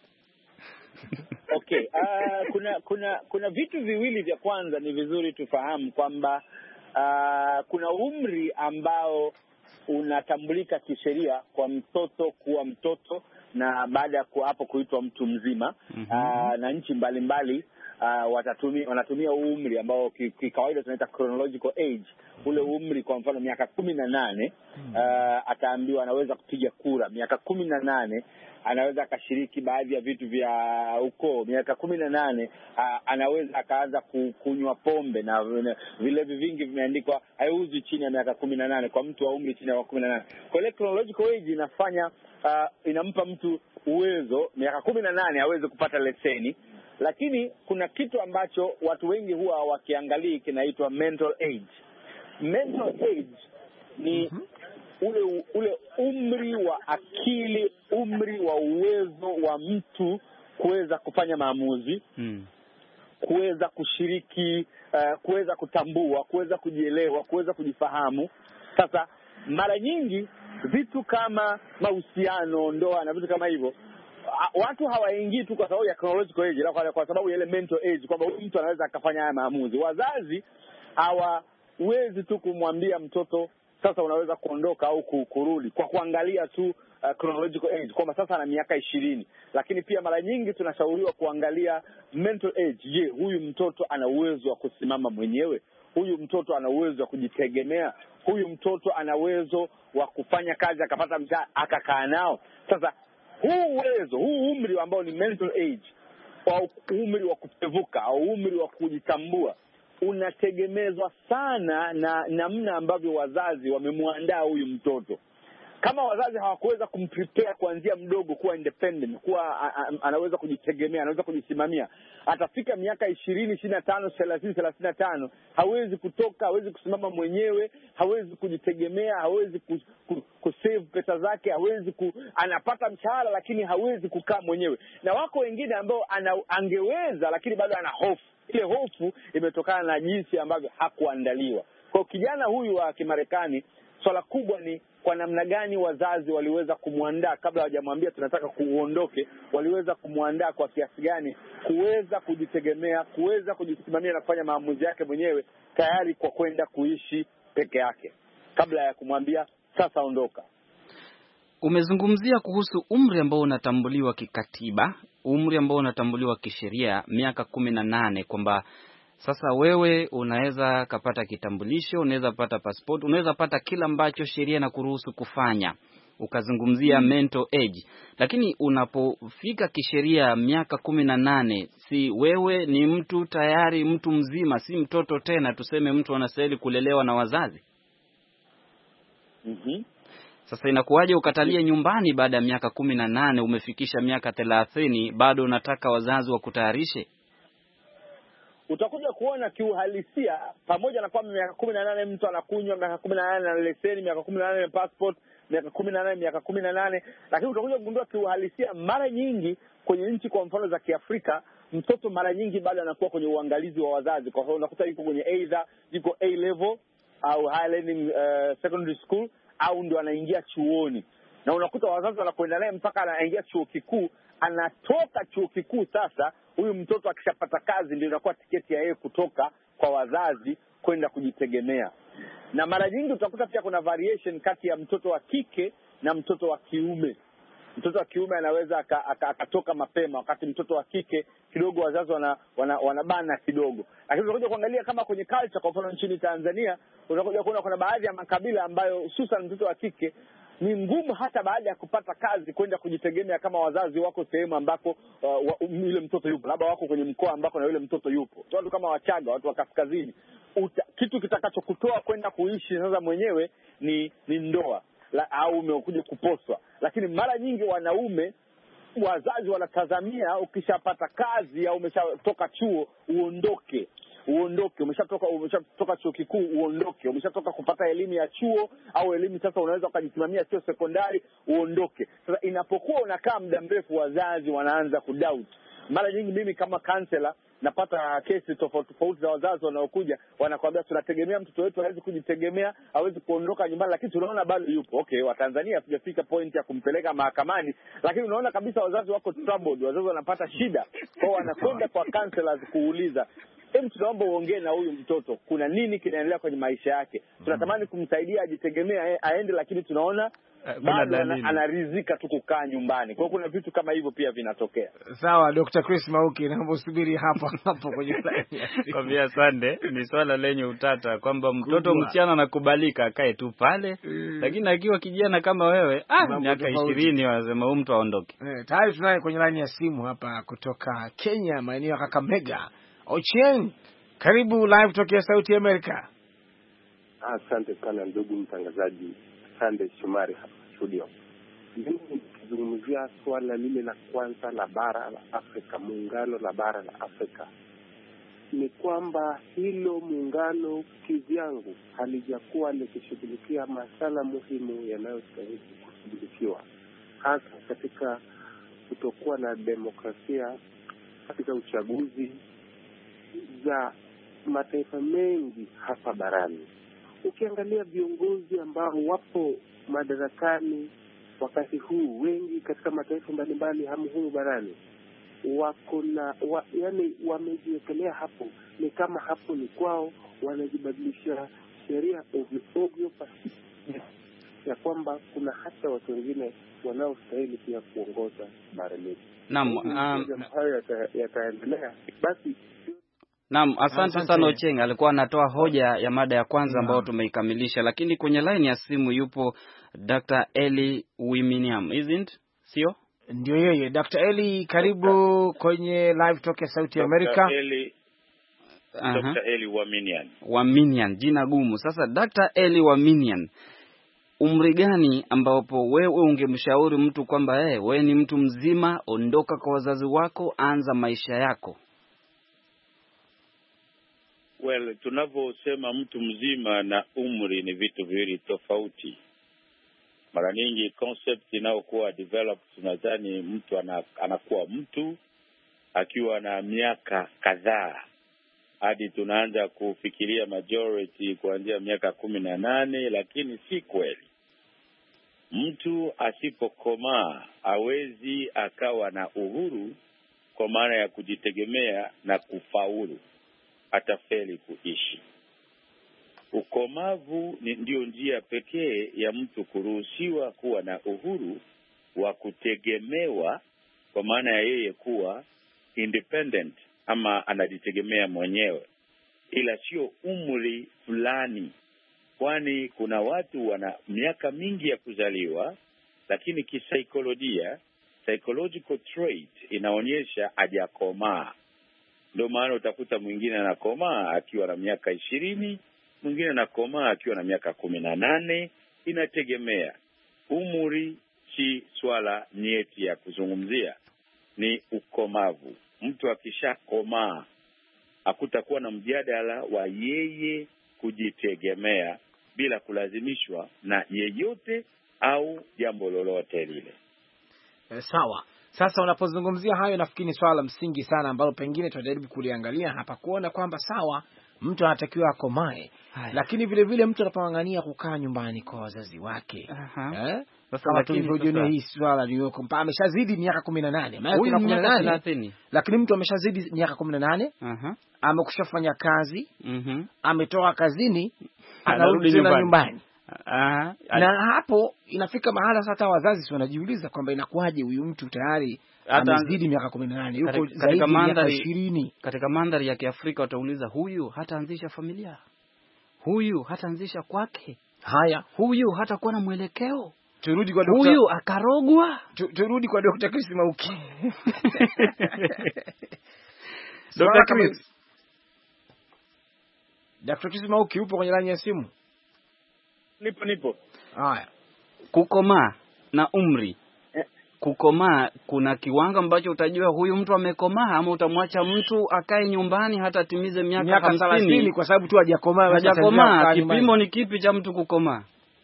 Okay, uh, kuna kuna kuna vitu viwili vya kwanza ni vizuri tufahamu kwamba uh, kuna umri ambao unatambulika kisheria kwa mtoto kuwa mtoto na baada ya hapo kuitwa mtu mzima. mm -hmm. uh, na nchi mbalimbali uh, watatumia wanatumia umri ambao kikawaida tunaita chronological age. Ule umri kwa mfano miaka kumi na nane uh, ataambiwa anaweza kupiga kura. Miaka kumi na nane anaweza akashiriki baadhi ya vitu vya ukoo. Miaka kumi na nane uh, anaweza akaanza kunywa pombe, na vilevi vingi vimeandikwa haiuzwi chini ya miaka kumi na nane kwa mtu wa umri chini ya kumi na nane. Kwa ile chronological age inafanya uh, inampa mtu uwezo miaka kumi na nane aweze kupata leseni. Lakini kuna kitu ambacho watu wengi huwa wakiangalia kinaitwa mental age. Mental age ni mm -hmm. ule ule umri wa akili, umri wa uwezo wa mtu kuweza kufanya maamuzi, mm. kuweza kushiriki, uh, kuweza kutambua, kuweza kujielewa, kuweza kujifahamu. Sasa mara nyingi vitu kama mahusiano, ndoa na vitu kama hivyo watu hawaingii tu kwa sababu ya chronological age, la kwa sababu ya ile mental age, kwamba mtu anaweza akafanya haya maamuzi. Wazazi hawawezi tu kumwambia mtoto sasa unaweza kuondoka au kurudi kwa kuangalia tu uh, chronological age kwamba sasa ana miaka ishirini. Lakini pia mara nyingi tunashauriwa kuangalia mental age. Je, huyu mtoto ana uwezo wa kusimama mwenyewe? Huyu mtoto ana uwezo wa kujitegemea? Huyu mtoto ana uwezo wa kufanya kazi akapata mshahara akakaa nao? Sasa huu uwezo, huu umri ambao ni mental age, au umri wa kupevuka au umri wa kujitambua, unategemezwa sana na namna ambavyo wazazi wamemwandaa huyu mtoto. Kama wazazi hawakuweza kumprepare kuanzia mdogo kuwa independent, kuwa a, a, anaweza kujitegemea, anaweza kujisimamia, atafika miaka ishirini, ishirini na tano, thelathini, thelathini na tano hawezi kutoka, hawezi kusimama mwenyewe, hawezi kujitegemea, hawezi ku, ku, ku save pesa zake, hawezi ku, anapata mshahara lakini hawezi kukaa mwenyewe. Na wako wengine ambao ana, angeweza lakini bado ana hofu. Ile hofu imetokana na jinsi ambavyo hakuandaliwa. Kwa kijana huyu wa Kimarekani, swala kubwa ni kwa namna gani wazazi waliweza kumwandaa kabla hawajamwambia tunataka kuondoke, waliweza kumwandaa kwa kiasi gani kuweza kujitegemea, kuweza kujisimamia na kufanya maamuzi yake mwenyewe, tayari kwa kwenda kuishi peke yake kabla ya kumwambia sasa ondoka. Umezungumzia kuhusu umri ambao unatambuliwa kikatiba, umri ambao unatambuliwa kisheria, miaka kumi na nane, kwamba sasa wewe unaweza kapata kitambulisho, unaweza pata passport, unaweza pata kila ambacho sheria na kuruhusu kufanya. Ukazungumzia mm. mental age. Lakini unapofika kisheria miaka kumi na nane, si wewe ni mtu tayari, mtu mzima, si mtoto tena, tuseme mtu anastahili kulelewa na wazazi. Mhm. Sasa inakuwaje ukatalie nyumbani baada ya miaka kumi na nane, umefikisha miaka thelathini, bado unataka wazazi wakutayarishe? Utakuja kuona kiuhalisia, pamoja na kwamba miaka kumi na nane mtu anakunywa, miaka kumi na nane na leseni, miaka kumi na nane passport, miaka kumi na nane miaka kumi na nane, lakini utakuja kugundua kiuhalisia mara nyingi kwenye nchi kwa mfano za Kiafrika, mtoto mara nyingi bado anakuwa kwenye uangalizi wa wazazi. Kwa sababu unakuta yuko kwenye either yuko A level au high learning uh, secondary school, au ndio anaingia chuoni. Na unakuta wazazi wanakwenda naye mpaka anaingia chuo kikuu. Anatoka chuo kikuu sasa, huyu mtoto akishapata kazi ndio inakuwa tiketi ya yeye kutoka kwa wazazi kwenda kujitegemea. Na mara nyingi utakuta pia kuna variation kati ya mtoto wa kike na mtoto wa kiume. Mtoto wa kiume anaweza akatoka aka mapema, wakati mtoto wa kike kidogo wazazi wana wanabana wana kidogo. Lakini unakuja kuangalia kama kwenye culture, kwa mfano nchini Tanzania, unakuja kuona kuna baadhi ya makabila ambayo hususan mtoto wa kike ni ngumu hata baada ya kupata kazi kwenda kujitegemea kama wazazi wako sehemu ambako uh, yule mtoto yupo. Labda wako kwenye mkoa ambako na yule mtoto yupo. Watu kama Wachaga, watu wa kaskazini, uta, kitu kitakachokutoa kwenda kuishi sasa mwenyewe ni ni ndoa la, au umekuja kuposwa. Lakini mara nyingi wanaume, wazazi wanatazamia ukishapata kazi au umeshatoka chuo uondoke. Uondoke, umeshatoka umeshatoka chuo kikuu uondoke, umeshatoka kupata elimu ya chuo au elimu sasa unaweza ukajisimamia sio sekondari, uondoke. Sasa inapokuwa unakaa muda mrefu, wazazi wanaanza kudoubt. Mara nyingi mimi kama counselor napata kesi tofauti tofauti za wazazi wanaokuja, wanakuambia tunategemea mtoto wetu hawezi kujitegemea, hawezi kuondoka nyumbani, lakini tunaona bado yupo. Okay, wa Tanzania hatujafika point ya kumpeleka mahakamani, lakini unaona kabisa wazazi wako troubled, wazazi wanapata shida. Kwa wanakwenda kwa counselors kuuliza, hebu tunaomba uongee na huyu mtoto, kuna nini kinaendelea kwenye maisha yake? Tunatamani kumsaidia ajitegemea aende, lakini tunaona bado anarizika tu kukaa nyumbani. Kwa hiyo kuna vitu kama hivyo pia vinatokea. Sawa, Doctor Chris Mauki, naomba usubiri hapo hapo kwenye line. Kwa vile Sunday ni swala lenye utata kwamba mtoto msichana anakubalika akae tu pale, mm. lakini akiwa kijana kama wewe, ah, miaka ishirini wanasema huyu mtu aondoke. Eh, tayari tunaye kwenye line ya simu hapa kutoka Kenya, maeneo ya Kakamega. Ochieng, karibu live tokea Sauti ya Amerika. Asante sana ndugu mtangazaji. Sunday Shomari hapa studio. Mimi nikizungumzia swala lile la kwanza la bara la Afrika, muungano la bara la Afrika, ni kwamba hilo muungano kivyangu halijakuwa likishughulikia masuala muhimu yanayostahili kushughulikiwa, hasa katika kutokuwa na demokrasia katika uchaguzi za mataifa mengi hapa barani. Ukiangalia viongozi ambao wapo madarakani wakati huu, wengi katika mataifa mbalimbali hamu humu barani, wako na wa, yani wamejiwekelea hapo, ni kama hapo ni kwao, wanajibadilisha sheria ovyo ovyo, ya kwamba kuna hata watu wengine wanaostahili pia kuongoza bara letu. Naam, um, hayo yataendelea basi. Naam, asante sana Ocheng. Alikuwa anatoa hoja ya mada ya kwanza ambayo tumeikamilisha, lakini kwenye line ya simu yupo Doctor Eli Wiminiam, isn't sio? Ndio yeye. Doctor Eli, karibu kwenye live talk ya Sauti ya Amerika. Doctor Eli Doctor Eli Waminian. Waminian, jina gumu. Sasa Doctor Eli Waminian, umri gani ambapo wewe ungemshauri mtu kwamba eh, wewe ni mtu mzima, ondoka kwa wazazi wako, anza maisha yako? Well, tunavyosema mtu mzima na umri ni vitu viwili tofauti. Mara nyingi concept inayokuwa developed tunadhani mtu anakuwa mtu akiwa na miaka kadhaa, hadi tunaanza kufikiria majority kuanzia miaka kumi na nane, lakini si kweli. Mtu asipokomaa hawezi akawa na uhuru kwa maana ya kujitegemea na kufaulu, atafeli kuishi. Ukomavu ni ndio njia pekee ya mtu kuruhusiwa kuwa na uhuru wa kutegemewa, kwa maana ya yeye kuwa independent ama anajitegemea mwenyewe, ila sio umri fulani. Kwani kuna watu wana miaka mingi ya kuzaliwa, lakini kisaikolojia, psychological trait inaonyesha hajakomaa. Ndio maana utakuta mwingine anakomaa akiwa na miaka ishirini, mwingine anakomaa akiwa na miaka kumi na nane. Inategemea. Umri si swala nyeti ya kuzungumzia, ni ukomavu. Mtu akishakomaa hakutakuwa na mjadala wa yeye kujitegemea bila kulazimishwa na yeyote au jambo lolote lile. E, sawa. Sasa unapozungumzia hayo, nafikiri ni swala msingi sana ambalo pengine tutajaribu kuliangalia hapa, kuona kwamba sawa, mtu anatakiwa akomae, lakini vile vile mtu anapangania kukaa nyumbani kwa wazazi wake. Aha. Eh? Sasa kama lakini tulivyojiona hii swala ni yuko mpaka ameshazidi miaka kumi na nane. Maana kuna kumi na nane thelathini. Lakini mtu ameshazidi miaka kumi na nane, Aha. amekushafanya kazi, Mhm. ametoka kazini, Anarudi anarudi nyumbani. nyumbani. Aha. Na hapo inafika mahala sasa wazazi si wanajiuliza kwamba inakuwaje huyu mtu tayari Hata amezidi miaka kumi na nane, yuko katika zaidi ya miaka mandhari ishirini. Katika mandhari ya Kiafrika watauliza, huyu hataanzisha familia, huyu hataanzisha kwake, Haya, huyu hatakuwa na mwelekeo, turudi kwa dokta, huyu akarogwa. tu, turudi kwa Dokta Chris Mauki. Dokta Chris. Dokta Chris Mauki upo kwenye laini ya simu? Nipo nipo. Haya. Kukomaa na umri. Kukomaa, kuna kiwango ambacho utajua huyu mtu amekomaa, ama utamwacha mtu akae nyumbani hata atimize miaka hamsini kwa sababu tu hajakomaa. Hajakomaa. Kipimo ni kipi cha mtu kukomaa?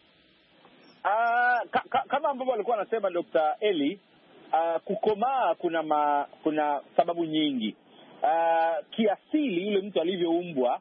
Ah, ka, ka, kama ambavyo alikuwa anasema Dokta Eli, uh, kukomaa kuna ma, kuna sababu nyingi. Uh, kiasili yule mtu alivyoumbwa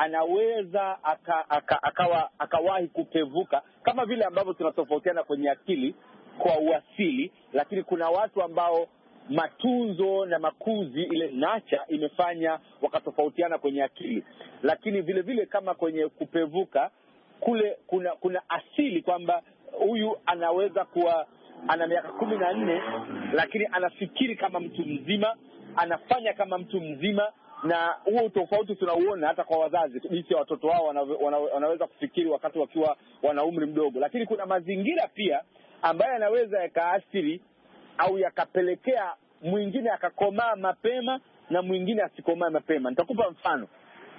anaweza aka, aka, akawa akawahi kupevuka, kama vile ambavyo tunatofautiana kwenye akili kwa uasili, lakini kuna watu ambao matunzo na makuzi, ile nacha imefanya wakatofautiana kwenye akili. Lakini vile vile kama kwenye kupevuka kule, kuna kuna asili kwamba huyu anaweza kuwa ana miaka kumi na nne lakini anafikiri kama mtu mzima, anafanya kama mtu mzima, na huo tofauti tunauona hata kwa wazazi, jinsi watoto wao wana, wana, wanaweza kufikiri wakati wakiwa wana umri mdogo. Lakini kuna mazingira pia ambayo yanaweza yakaathiri au yakapelekea mwingine akakomaa mapema na mwingine asikomaa mapema. Nitakupa mfano.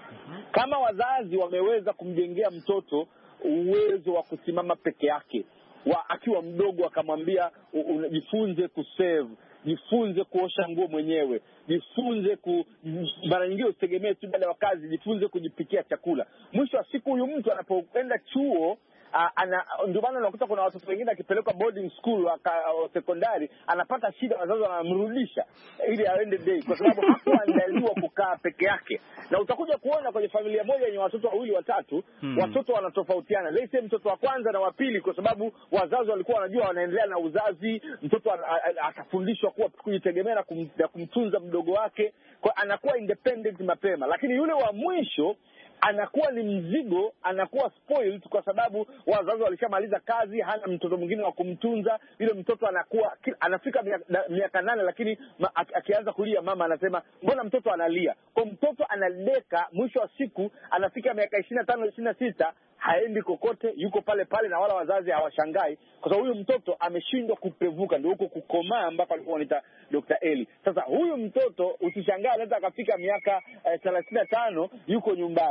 Kama wazazi wameweza kumjengea mtoto uwezo wa kusimama peke yake wa akiwa mdogo, akamwambia unajifunze kusave, jifunze kuosha nguo mwenyewe, jifunze ku mara nyingine usitegemee tu baada ya kazi, jifunze kujipikia chakula. Mwisho wa siku huyu mtu anapoenda chuo, Uh, ana ndio maana unakuta kuna watoto wengine akipelekwa boarding school wa sekondari anapata shida, wazazi wanamrudisha ili aende day, kwa sababu hakuandaliwa kukaa peke yake. Na utakuja kuona kwenye familia moja yenye watoto wawili watatu, hmm. watoto wanatofautiana. Let's say mtoto wa kwanza na wa pili, kwa sababu wazazi walikuwa wanajua wanaendelea na uzazi, mtoto atafundishwa kuwa kujitegemea na kum, kumtunza mdogo wake, kwa anakuwa independent mapema. Lakini yule wa mwisho anakuwa ni mzigo, anakuwa spoiled kwa sababu wazazi walishamaliza kazi, hana mtoto mwingine wa kumtunza. Yule mtoto anakuwa anafika miaka nane, lakini ma, akianza kulia mama anasema mbona mtoto analia? Kwa mtoto analeka, mwisho wa siku anafika miaka ishirini na tano ishirini na sita haendi kokote, yuko pale pale, na wala wazazi hawashangai kwa sababu huyu mtoto ameshindwa kupevuka. Ndio huko kukomaa ambako alikuwa anaita Dokta Eli. Sasa huyu mtoto usishangaa anaweza akafika miaka eh, thelathini na tano yuko nyumbani,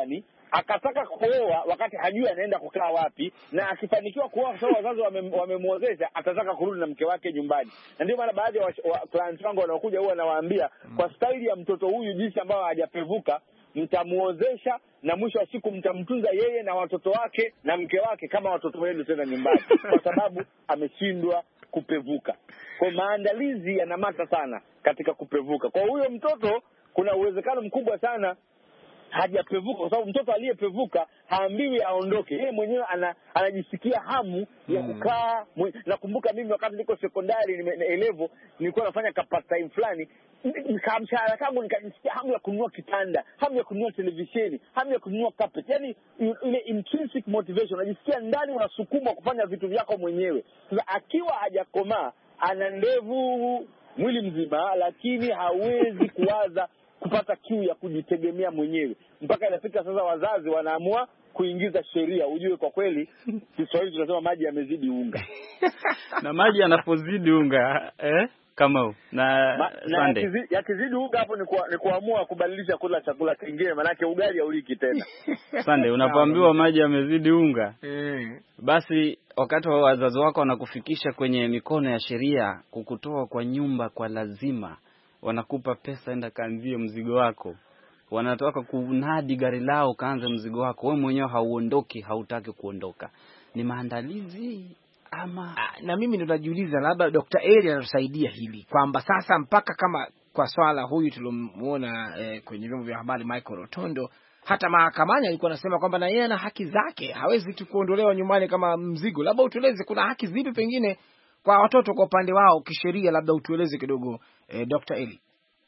akataka kuoa wakati hajui anaenda kukaa wapi, na akifanikiwa kuoa kwa sababu wazazi wamemwozesha, wame atataka kurudi na mke wake nyumbani. Na ndio maana baadhi ya wa, wa, clients wangu wanaokuja huwa nawaambia mm. kwa staili ya mtoto huyu jinsi ambao hajapevuka, mtamuozesha na mwisho wa siku mtamtunza yeye na watoto wake na mke wake kama watoto wenu tena nyumbani kwa sababu ameshindwa kupevuka. Kwa maandalizi yanamata sana katika kupevuka. Kwa huyo mtoto kuna uwezekano mkubwa sana hajapevuka, kwa sababu mtoto aliyepevuka haambiwi aondoke. Yeye mwenyewe ana, anajisikia hamu ya kukaa. Nakumbuka mimi wakati niko sekondari nimeelevo nilikuwa nafanya ka part time fulani, nikamshahara kangu nikajisikia hamu ya kununua kitanda, hamu ya kununua televisheni, hamu ya kununua carpet. Yaani ile intrinsic motivation, unajisikia ndani unasukumwa kufanya vitu vyako mwenyewe. Sasa akiwa hajakomaa, ana ndevu mwili mzima, lakini hawezi kuwaza kupata kiu ya kujitegemea mwenyewe. Mpaka inafika sasa wazazi wanaamua kuingiza sheria. Ujue kwa kweli Kiswahili tunasema maji yamezidi unga. Na maji yanapozidi unga eh kama huu na, Ma, na yakizidi, yakizidi unga hapo ni, kwa, ni kuamua kubadilisha kula chakula kingine, manake ugali hauliki tena. Sunday, unapoambiwa maji yamezidi unga basi wakati wa wazazi wako wanakufikisha kwenye mikono ya sheria kukutoa kwa nyumba kwa lazima, wanakupa pesa enda kaanzie mzigo wako, wanatoka kunadi gari lao kaanze mzigo wako, wewe mwenyewe hauondoki, hautaki kuondoka. Ni maandalizi ama? Na mimi ndo najiuliza, labda Doctor Eli anatusaidia hili kwamba sasa mpaka kama kwa swala huyu tulomuona eh, kwenye vyombo vya habari Michael Rotondo, hata mahakamani alikuwa anasema kwamba na yeye ana haki zake, hawezi tu kuondolewa nyumbani kama mzigo. Labda utueleze kuna haki zipi pengine kwa watoto kwa upande wao kisheria, labda utueleze kidogo eh, Doctor Eli.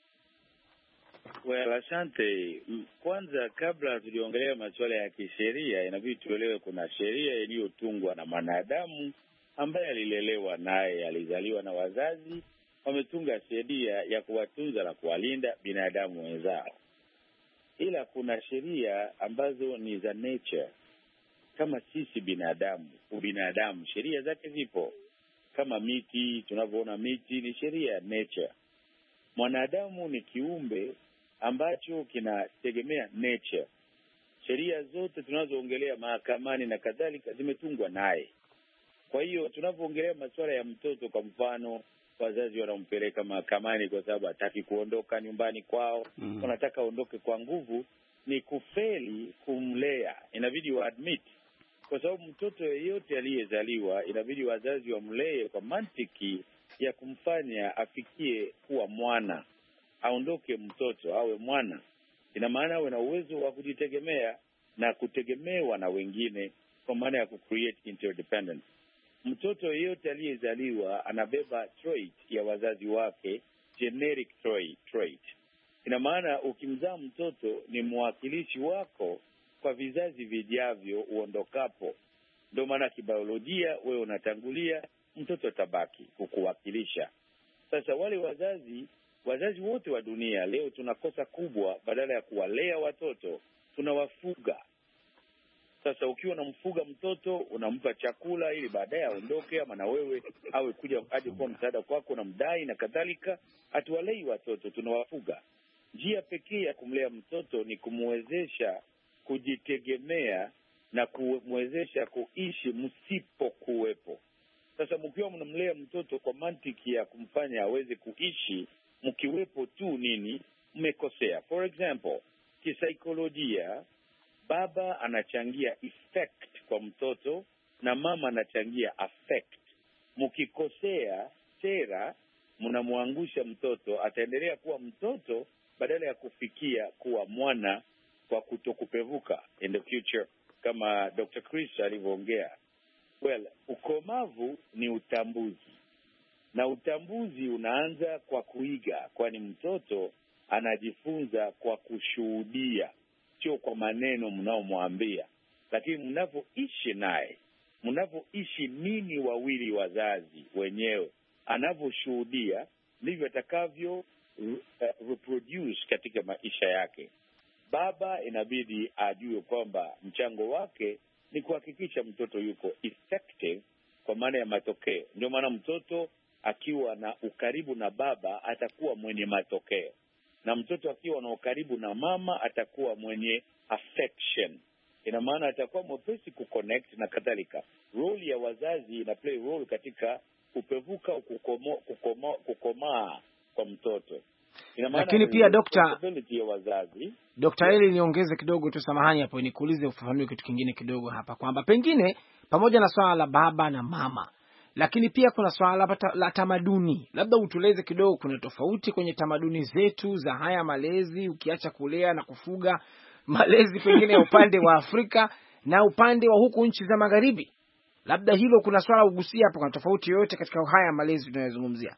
Well, asante. Kwanza kabla tuliongelea masuala ya kisheria, inabidi tuelewe kuna sheria iliyotungwa na mwanadamu ambaye alilelewa naye, alizaliwa na wazazi, wametunga sheria ya kuwatunza na kuwalinda binadamu wenzao. Ila kuna sheria ambazo ni za nature. Kama sisi binadamu, ubinadamu sheria zake zipo. Kama miti, tunavyoona miti ni sheria ya nature. Mwanadamu ni kiumbe ambacho kinategemea nature. Sheria zote tunazoongelea mahakamani na kadhalika zimetungwa naye. Kwa hiyo tunapoongelea masuala ya mtoto, kwa mfano wazazi wanampeleka mahakamani kwa sababu hataki kuondoka nyumbani kwao, mm-hmm. wanataka aondoke kwa nguvu, ni kufeli kumlea. Inabidi wa admit, kwa sababu mtoto yeyote aliyezaliwa inabidi wazazi wamlee kwa mantiki ya kumfanya afikie kuwa mwana. Aondoke mtoto awe mwana, ina maana awe na uwezo wa kujitegemea na kutegemewa na wengine, kwa maana ya kucreate interdependence. Mtoto yeyote aliyezaliwa anabeba trait ya wazazi wake, generic trait. Ina maana ukimzaa mtoto ni mwakilishi wako kwa vizazi vijavyo uondokapo. Ndio maana kibiolojia wewe unatangulia, mtoto tabaki kukuwakilisha. Sasa wale wazazi Wazazi wote wa dunia leo tunakosa kubwa, badala ya kuwalea watoto tunawafuga. Sasa ukiwa unamfuga mtoto, unampa chakula ili baadaye aondoke, ama na wewe awe kuja aje kwa msaada kwako na mdai na kadhalika. Hatuwalei watoto, tunawafuga. Njia pekee ya kumlea mtoto ni kumwezesha kujitegemea na kumwezesha kuishi msipokuwepo. Sasa mkiwa mnamlea mtoto kwa mantiki ya kumfanya aweze kuishi mkiwepo tu nini, mmekosea. For example, kisaikolojia, baba anachangia effect kwa mtoto na mama anachangia affect. Mkikosea sera, mnamwangusha mtoto, ataendelea kuwa mtoto badala ya kufikia kuwa mwana kwa kutokupevuka in the future, kama Doctor Chris alivyoongea. Well, ukomavu ni utambuzi. Na utambuzi unaanza kwa kuiga, kwani mtoto anajifunza kwa kushuhudia, sio kwa maneno mnaomwambia. Lakini mnavyoishi naye, mnavyoishi nini wawili wazazi wenyewe, anavyoshuhudia ndivyo atakavyo uh, reproduce katika maisha yake. Baba inabidi ajue kwamba mchango wake ni kuhakikisha mtoto yuko effective kwa maana ya matokeo. Ndio maana mtoto akiwa na ukaribu na baba atakuwa mwenye matokeo, na mtoto akiwa na ukaribu na mama atakuwa mwenye affection. ina maana atakuwa mwepesi kuconnect na kadhalika. Role ya wazazi ina play role katika kupevuka kukomo, kukomo, kukomaa kwa mtoto. Ina maana lakini pia dokta ya wazazi. Dokta Eli, niongeze kidogo tu, samahani hapo, nikuulize ufafanue kitu kingine kidogo hapa, kwamba pengine pamoja na swala la baba na mama, lakini pia kuna swala la tamaduni. Labda utueleze kidogo, kuna tofauti kwenye tamaduni zetu za haya malezi, ukiacha kulea na kufuga, malezi pengine ya upande wa Afrika na upande wa huku nchi za magharibi. Labda hilo kuna swala ugusia hapo, kuna tofauti yoyote katika haya malezi tunayozungumzia?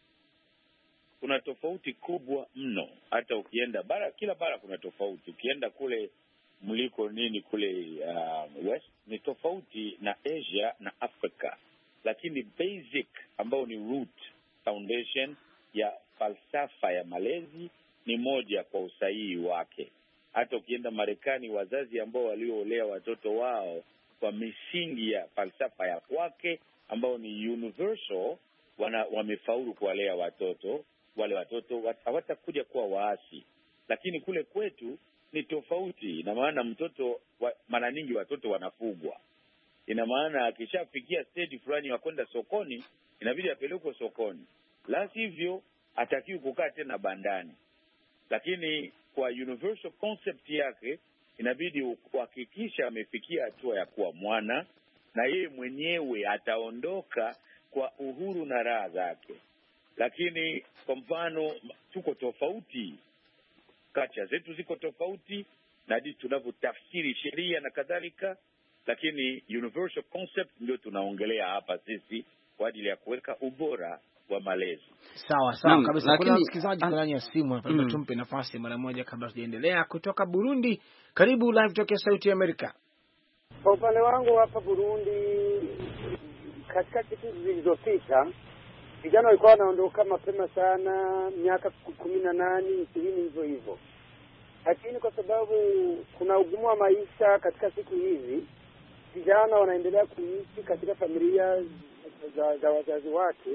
Kuna tofauti kubwa mno. Hata ukienda bara, kila bara kuna tofauti. Ukienda kule mliko nini kule uh, West ni tofauti na Asia na Afrika. Lakini basic ambao ni root foundation ya falsafa ya malezi ni moja kwa usahihi wake. Hata ukienda Marekani, wazazi ambao waliolea watoto wao kwa misingi ya falsafa ya kwake ambao ni universal, wana wamefaulu kuwalea watoto. Wale watoto hawatakuja kuwa waasi. Lakini kule kwetu ni tofauti. Ina maana mtoto wa, mara nyingi watoto wanafugwa. Ina maana akishafikia stage fulani wa kwenda sokoni, inabidi apelekwe sokoni. La sivyo atakiwa kukaa tena bandani. Lakini kwa universal concept yake inabidi kuhakikisha amefikia hatua ya kuwa mwana, na yeye mwenyewe ataondoka kwa uhuru na raha zake. Lakini kwa mfano tuko tofauti, kacha zetu ziko tofauti na jinsi tunavyotafsiri sheria na kadhalika, lakini universal concept ndio tunaongelea hapa sisi kwa ajili ya kuweka ubora wa malezi. Sawa sawa kabisa. Lakini kuna msikilizaji kwa ya simu hapa, mm. tumpe nafasi mara moja kabla tuendelea. Kutoka Burundi, karibu live toka Sauti ya Amerika. Kwa upande wangu hapa Burundi, katika siku zilizopita vijana walikuwa wanaondoka mapema sana, miaka kumi na nane, ishirini hivyo hivyo. Lakini kwa sababu kuna ugumu wa maisha katika siku hizi, vijana wanaendelea kuishi katika familia za, za wazazi wake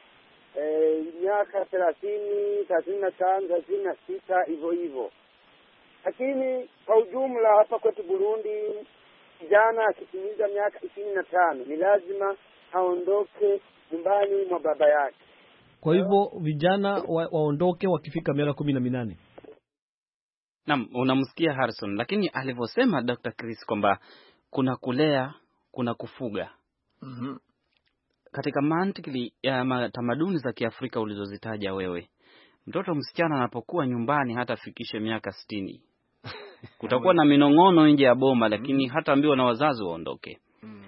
e, miaka thelathini, thelathini na tano, thelathini na sita hivyo hivyo. Lakini kwa ujumla hapa kwetu Burundi, vijana akitimiza miaka ishirini na tano ni lazima aondoke nyumbani mwa baba yake. Kwa hivyo vijana wa, waondoke wakifika miaka kumi na minane. Naam, unamsikia Harrison, lakini alivyosema Doctor Chris kwamba kuna kulea, kuna kufuga. Mhm. Katika mantiki ya tamaduni za Kiafrika ulizozitaja wewe, mtoto msichana anapokuwa nyumbani hata fikishe miaka sitini. Kutakuwa na minong'ono nje ya boma, lakini hata ambiwa na wazazi waondoke.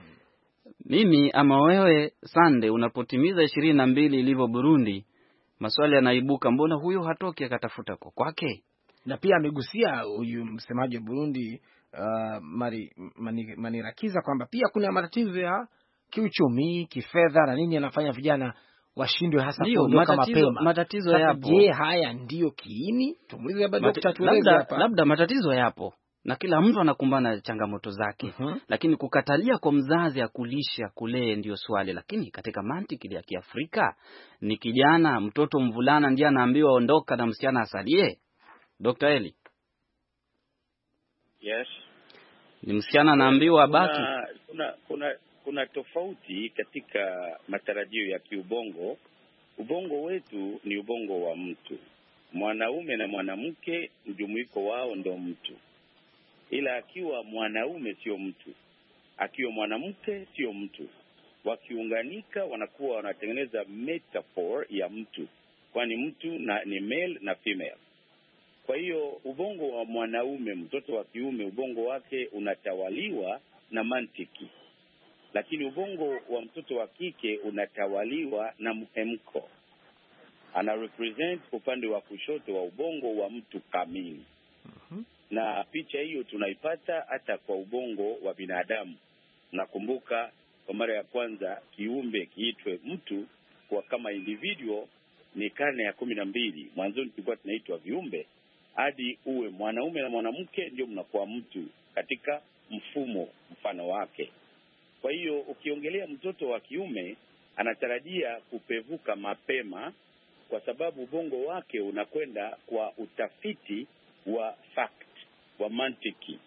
Mimi ama wewe Sande, unapotimiza ishirini na mbili ilivyo Burundi, maswali yanaibuka, mbona huyo hatoki akatafuta kwa kwake? Na pia amegusia huyu msemaji wa Burundi uh, Mari mani, Manirakiza kwamba pia kuna matatizo ya kiuchumi, kifedha na nini yanafanya vijana washindwe hasa kuondoka mapema. Matatizo yapo. Je, haya ndio kiini? Tumuulize bado daktari tueleze hapa. Labda matatizo yapo na kila mtu anakumbana na changamoto zake. Uh-huh. Lakini kukatalia kwa mzazi akulisha kulee ndio swali. Lakini katika mantiki ya Kiafrika ni kijana, mtoto mvulana ndiye anaambiwa ondoka na msichana asalie. Doctor Eli. Yes. Ni msichana anaambiwa baki. Kuna, kuna kuna kuna tofauti katika matarajio ya kiubongo. Ubongo wetu ni ubongo wa mtu. Mwanaume na mwanamke mjumuiko wao ndio mtu. Ila akiwa mwanaume sio mtu, akiwa mwanamke sio mtu. Wakiunganika wanakuwa wanatengeneza metaphor ya mtu, kwani mtu na ni male na female. Kwa hiyo ubongo wa mwanaume, mtoto wa kiume, ubongo wake unatawaliwa na mantiki, lakini ubongo wa mtoto wa kike unatawaliwa na mhemko. Ana represent upande wa kushoto wa ubongo wa mtu kamili. Uh-huh. Na picha hiyo tunaipata hata kwa ubongo wa binadamu. Nakumbuka kwa mara ya kwanza kiumbe kiitwe mtu kwa kama individual ni karne ya kumi na mbili. Mwanzoni tulikuwa tunaitwa viumbe, hadi uwe mwanaume na mwanamke ndio mnakuwa mtu katika mfumo mfano wake. Kwa hiyo ukiongelea mtoto wa kiume anatarajia kupevuka mapema kwa sababu ubongo wake unakwenda kwa utafiti wa fact, wa mantiki.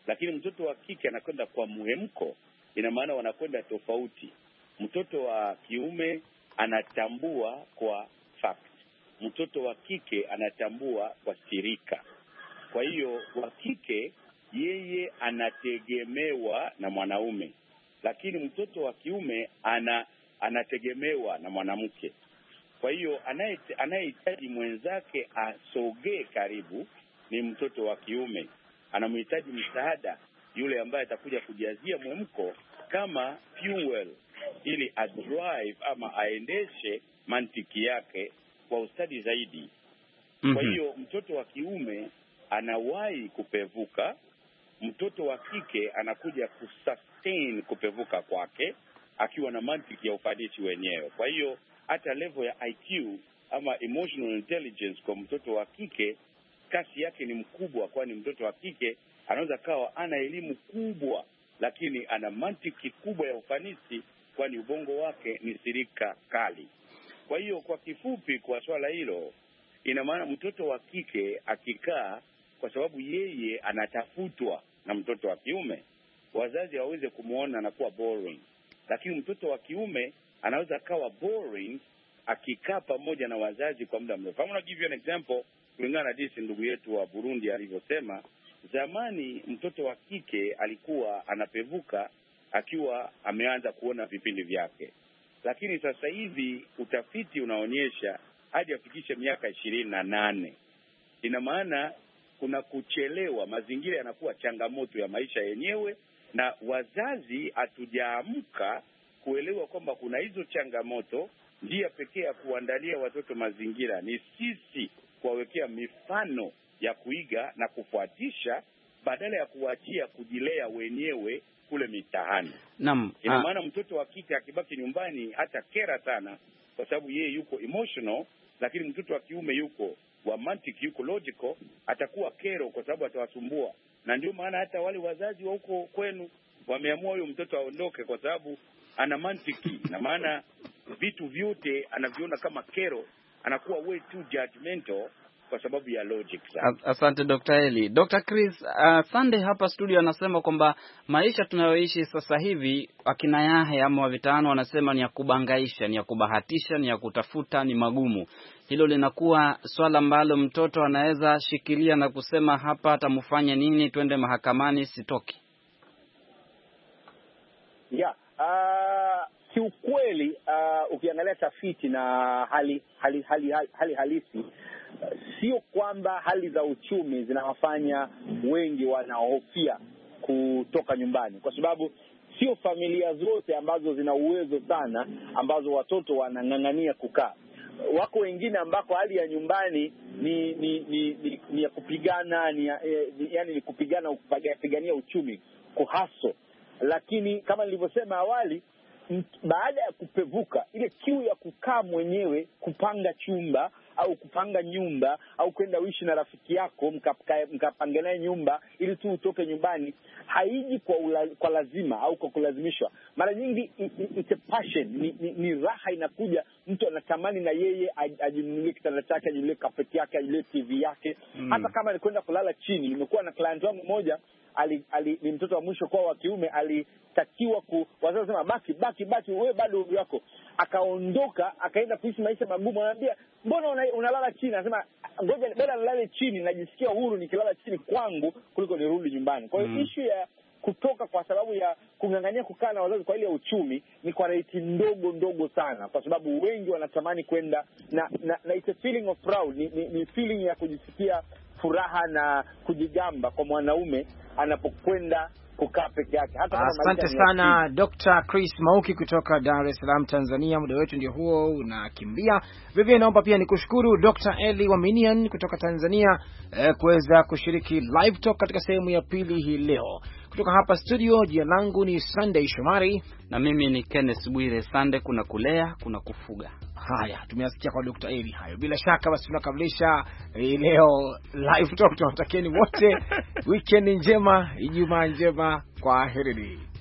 lakini mtoto wa kike anakwenda kwa muhemko, ina maana wanakwenda tofauti. Mtoto wa kiume anatambua kwa fact, mtoto wa kike anatambua kwa sirika. Kwa hiyo wa kike yeye anategemewa na mwanaume, lakini mtoto wa kiume ana anategemewa na mwanamke. Kwa hiyo anayehitaji mwenzake asogee karibu ni mtoto wa kiume. Anamhitaji msaada yule ambaye atakuja kujazia mwemko kama fuel, ili adrive ama aendeshe mantiki yake kwa ustadi zaidi. Kwa hiyo mtoto wa kiume anawahi kupevuka, mtoto wa kike anakuja kusustain kupevuka kwake akiwa na mantiki ya ufanisi wenyewe. Kwa hiyo hata level ya I Q ama emotional intelligence kwa mtoto wa kike kasi yake ni mkubwa, kwani mtoto wa kike anaweza kawa ana elimu kubwa lakini ana mantiki kubwa ya ufanisi, kwani ubongo wake ni sirika kali. Kwa hiyo kwa kifupi, kwa swala hilo, ina maana mtoto wa kike akikaa, kwa sababu yeye anatafutwa na mtoto wa kiume, wazazi waweze kumuona anakuwa boring. Lakini mtoto wa kiume anaweza kawa boring akikaa pamoja na wazazi kwa muda mrefu. I'm going to give you an example kulingana na jinsi ndugu yetu wa Burundi alivyosema. Zamani mtoto wa kike alikuwa anapevuka akiwa ameanza kuona vipindi vyake, lakini sasa hivi utafiti unaonyesha hadi afikishe miaka ishirini na nane. Ina maana kuna kuchelewa, mazingira yanakuwa changamoto ya maisha yenyewe, na wazazi hatujaamka kuelewa kwamba kuna hizo changamoto. Njia pekee ya kuandalia watoto mazingira ni sisi kuwawekea mifano ya kuiga na kufuatisha, badala ya kuachia kujilea wenyewe kule mitaani. Naam. Ina maana mtoto wa kike akibaki nyumbani hata kera sana, kwa sababu yeye yuko emotional, lakini mtoto wa kiume yuko wa mantiki, yuko logical, atakuwa kero kwa sababu atawasumbua. Na ndio maana hata wale wazazi wa huko kwenu wameamua huyo mtoto aondoke kwa sababu ana mantiki, na maana vitu vyote anaviona kama kero, anakuwa way too judgmental kwa sababu ya logic sana. Asante Doctor Eli. Doctor Chris, uh, Sunday hapa studio anasema kwamba maisha tunayoishi sasa hivi akina Yahe ama wavitaano wanasema ni ya kubangaisha, ni ya kubahatisha, ni ya kutafuta, ni magumu. Hilo linakuwa swala ambalo mtoto anaweza shikilia na kusema hapa atamfanya nini, twende mahakamani sitoki. Yeah, uh, kiukweli uh, ukiangalia tafiti na hali hali hali hali, hali halisi, uh, sio kwamba hali za uchumi zinawafanya wengi wanaohofia kutoka nyumbani, kwa sababu sio familia zote ambazo zina uwezo sana ambazo watoto wanang'ang'ania kukaa. Wako wengine ambako hali ya nyumbani ni ni ni, ni, ni ya kupigana, ni, eh, ni yani ni kupigana kupigania uchumi, kuhaso. Lakini kama nilivyosema awali, baada ya kupevuka ile kiu ya kukaa mwenyewe, kupanga chumba au kupanga nyumba au kwenda uishi na rafiki yako mkapanga naye nyumba ili tu utoke nyumbani, haiji kwa ula, kwa lazima au kwa kulazimishwa. Mara nyingi it's a passion, ni, ni, ni raha inakuja, mtu anatamani na yeye ajinunulie kitanda chake, ajinunulie kapeti yake, ajinunulie T V yake. Mm. Hata kama alikwenda kulala chini. Nimekuwa na client wangu mmoja, ali, ali ni mtoto wa mwisho kwa wa kiume, alitakiwa ku wazazi sema baki baki baki wewe bado umri wako, akaondoka akaenda kuishi maisha magumu. Anambia mbona una, unalala chini? Anasema ngoja bora nilale chini, najisikia huru nikilala chini kwangu kuliko nirudi nyumbani. Kwa hiyo mm. issue ya kutoka kwa sababu ya kungangania kukaa na wazazi kwa ile ya uchumi ni kwa rate ndogo ndogo sana, kwa sababu wengi wanatamani kwenda na, na, na it's a feeling of proud, ni, ni, ni feeling ya kujisikia furaha na kujigamba kwa mwanaume anapokwenda kukaa peke yake. Hata kama asante sana Doctor Chris Mauki kutoka Dar es Salaam, Tanzania. Muda wetu ndio huo unakimbia. Vivyo naomba pia nikushukuru Doctor Eli Waminian kutoka Tanzania eh, kuweza kushiriki live talk katika sehemu ya pili hii leo. Kutoka hapa studio, jina langu ni Sunday Shomari na mimi ni Kenneth Bwire. Sunday kuna kulea, kuna kufuga. Haya, tumeasikia kwa Doctor Eli hayo. Bila shaka basi tunakamilisha eh, leo live talk. Tunawatakieni wote weekend njema, Ijumaa njema, kwa heri.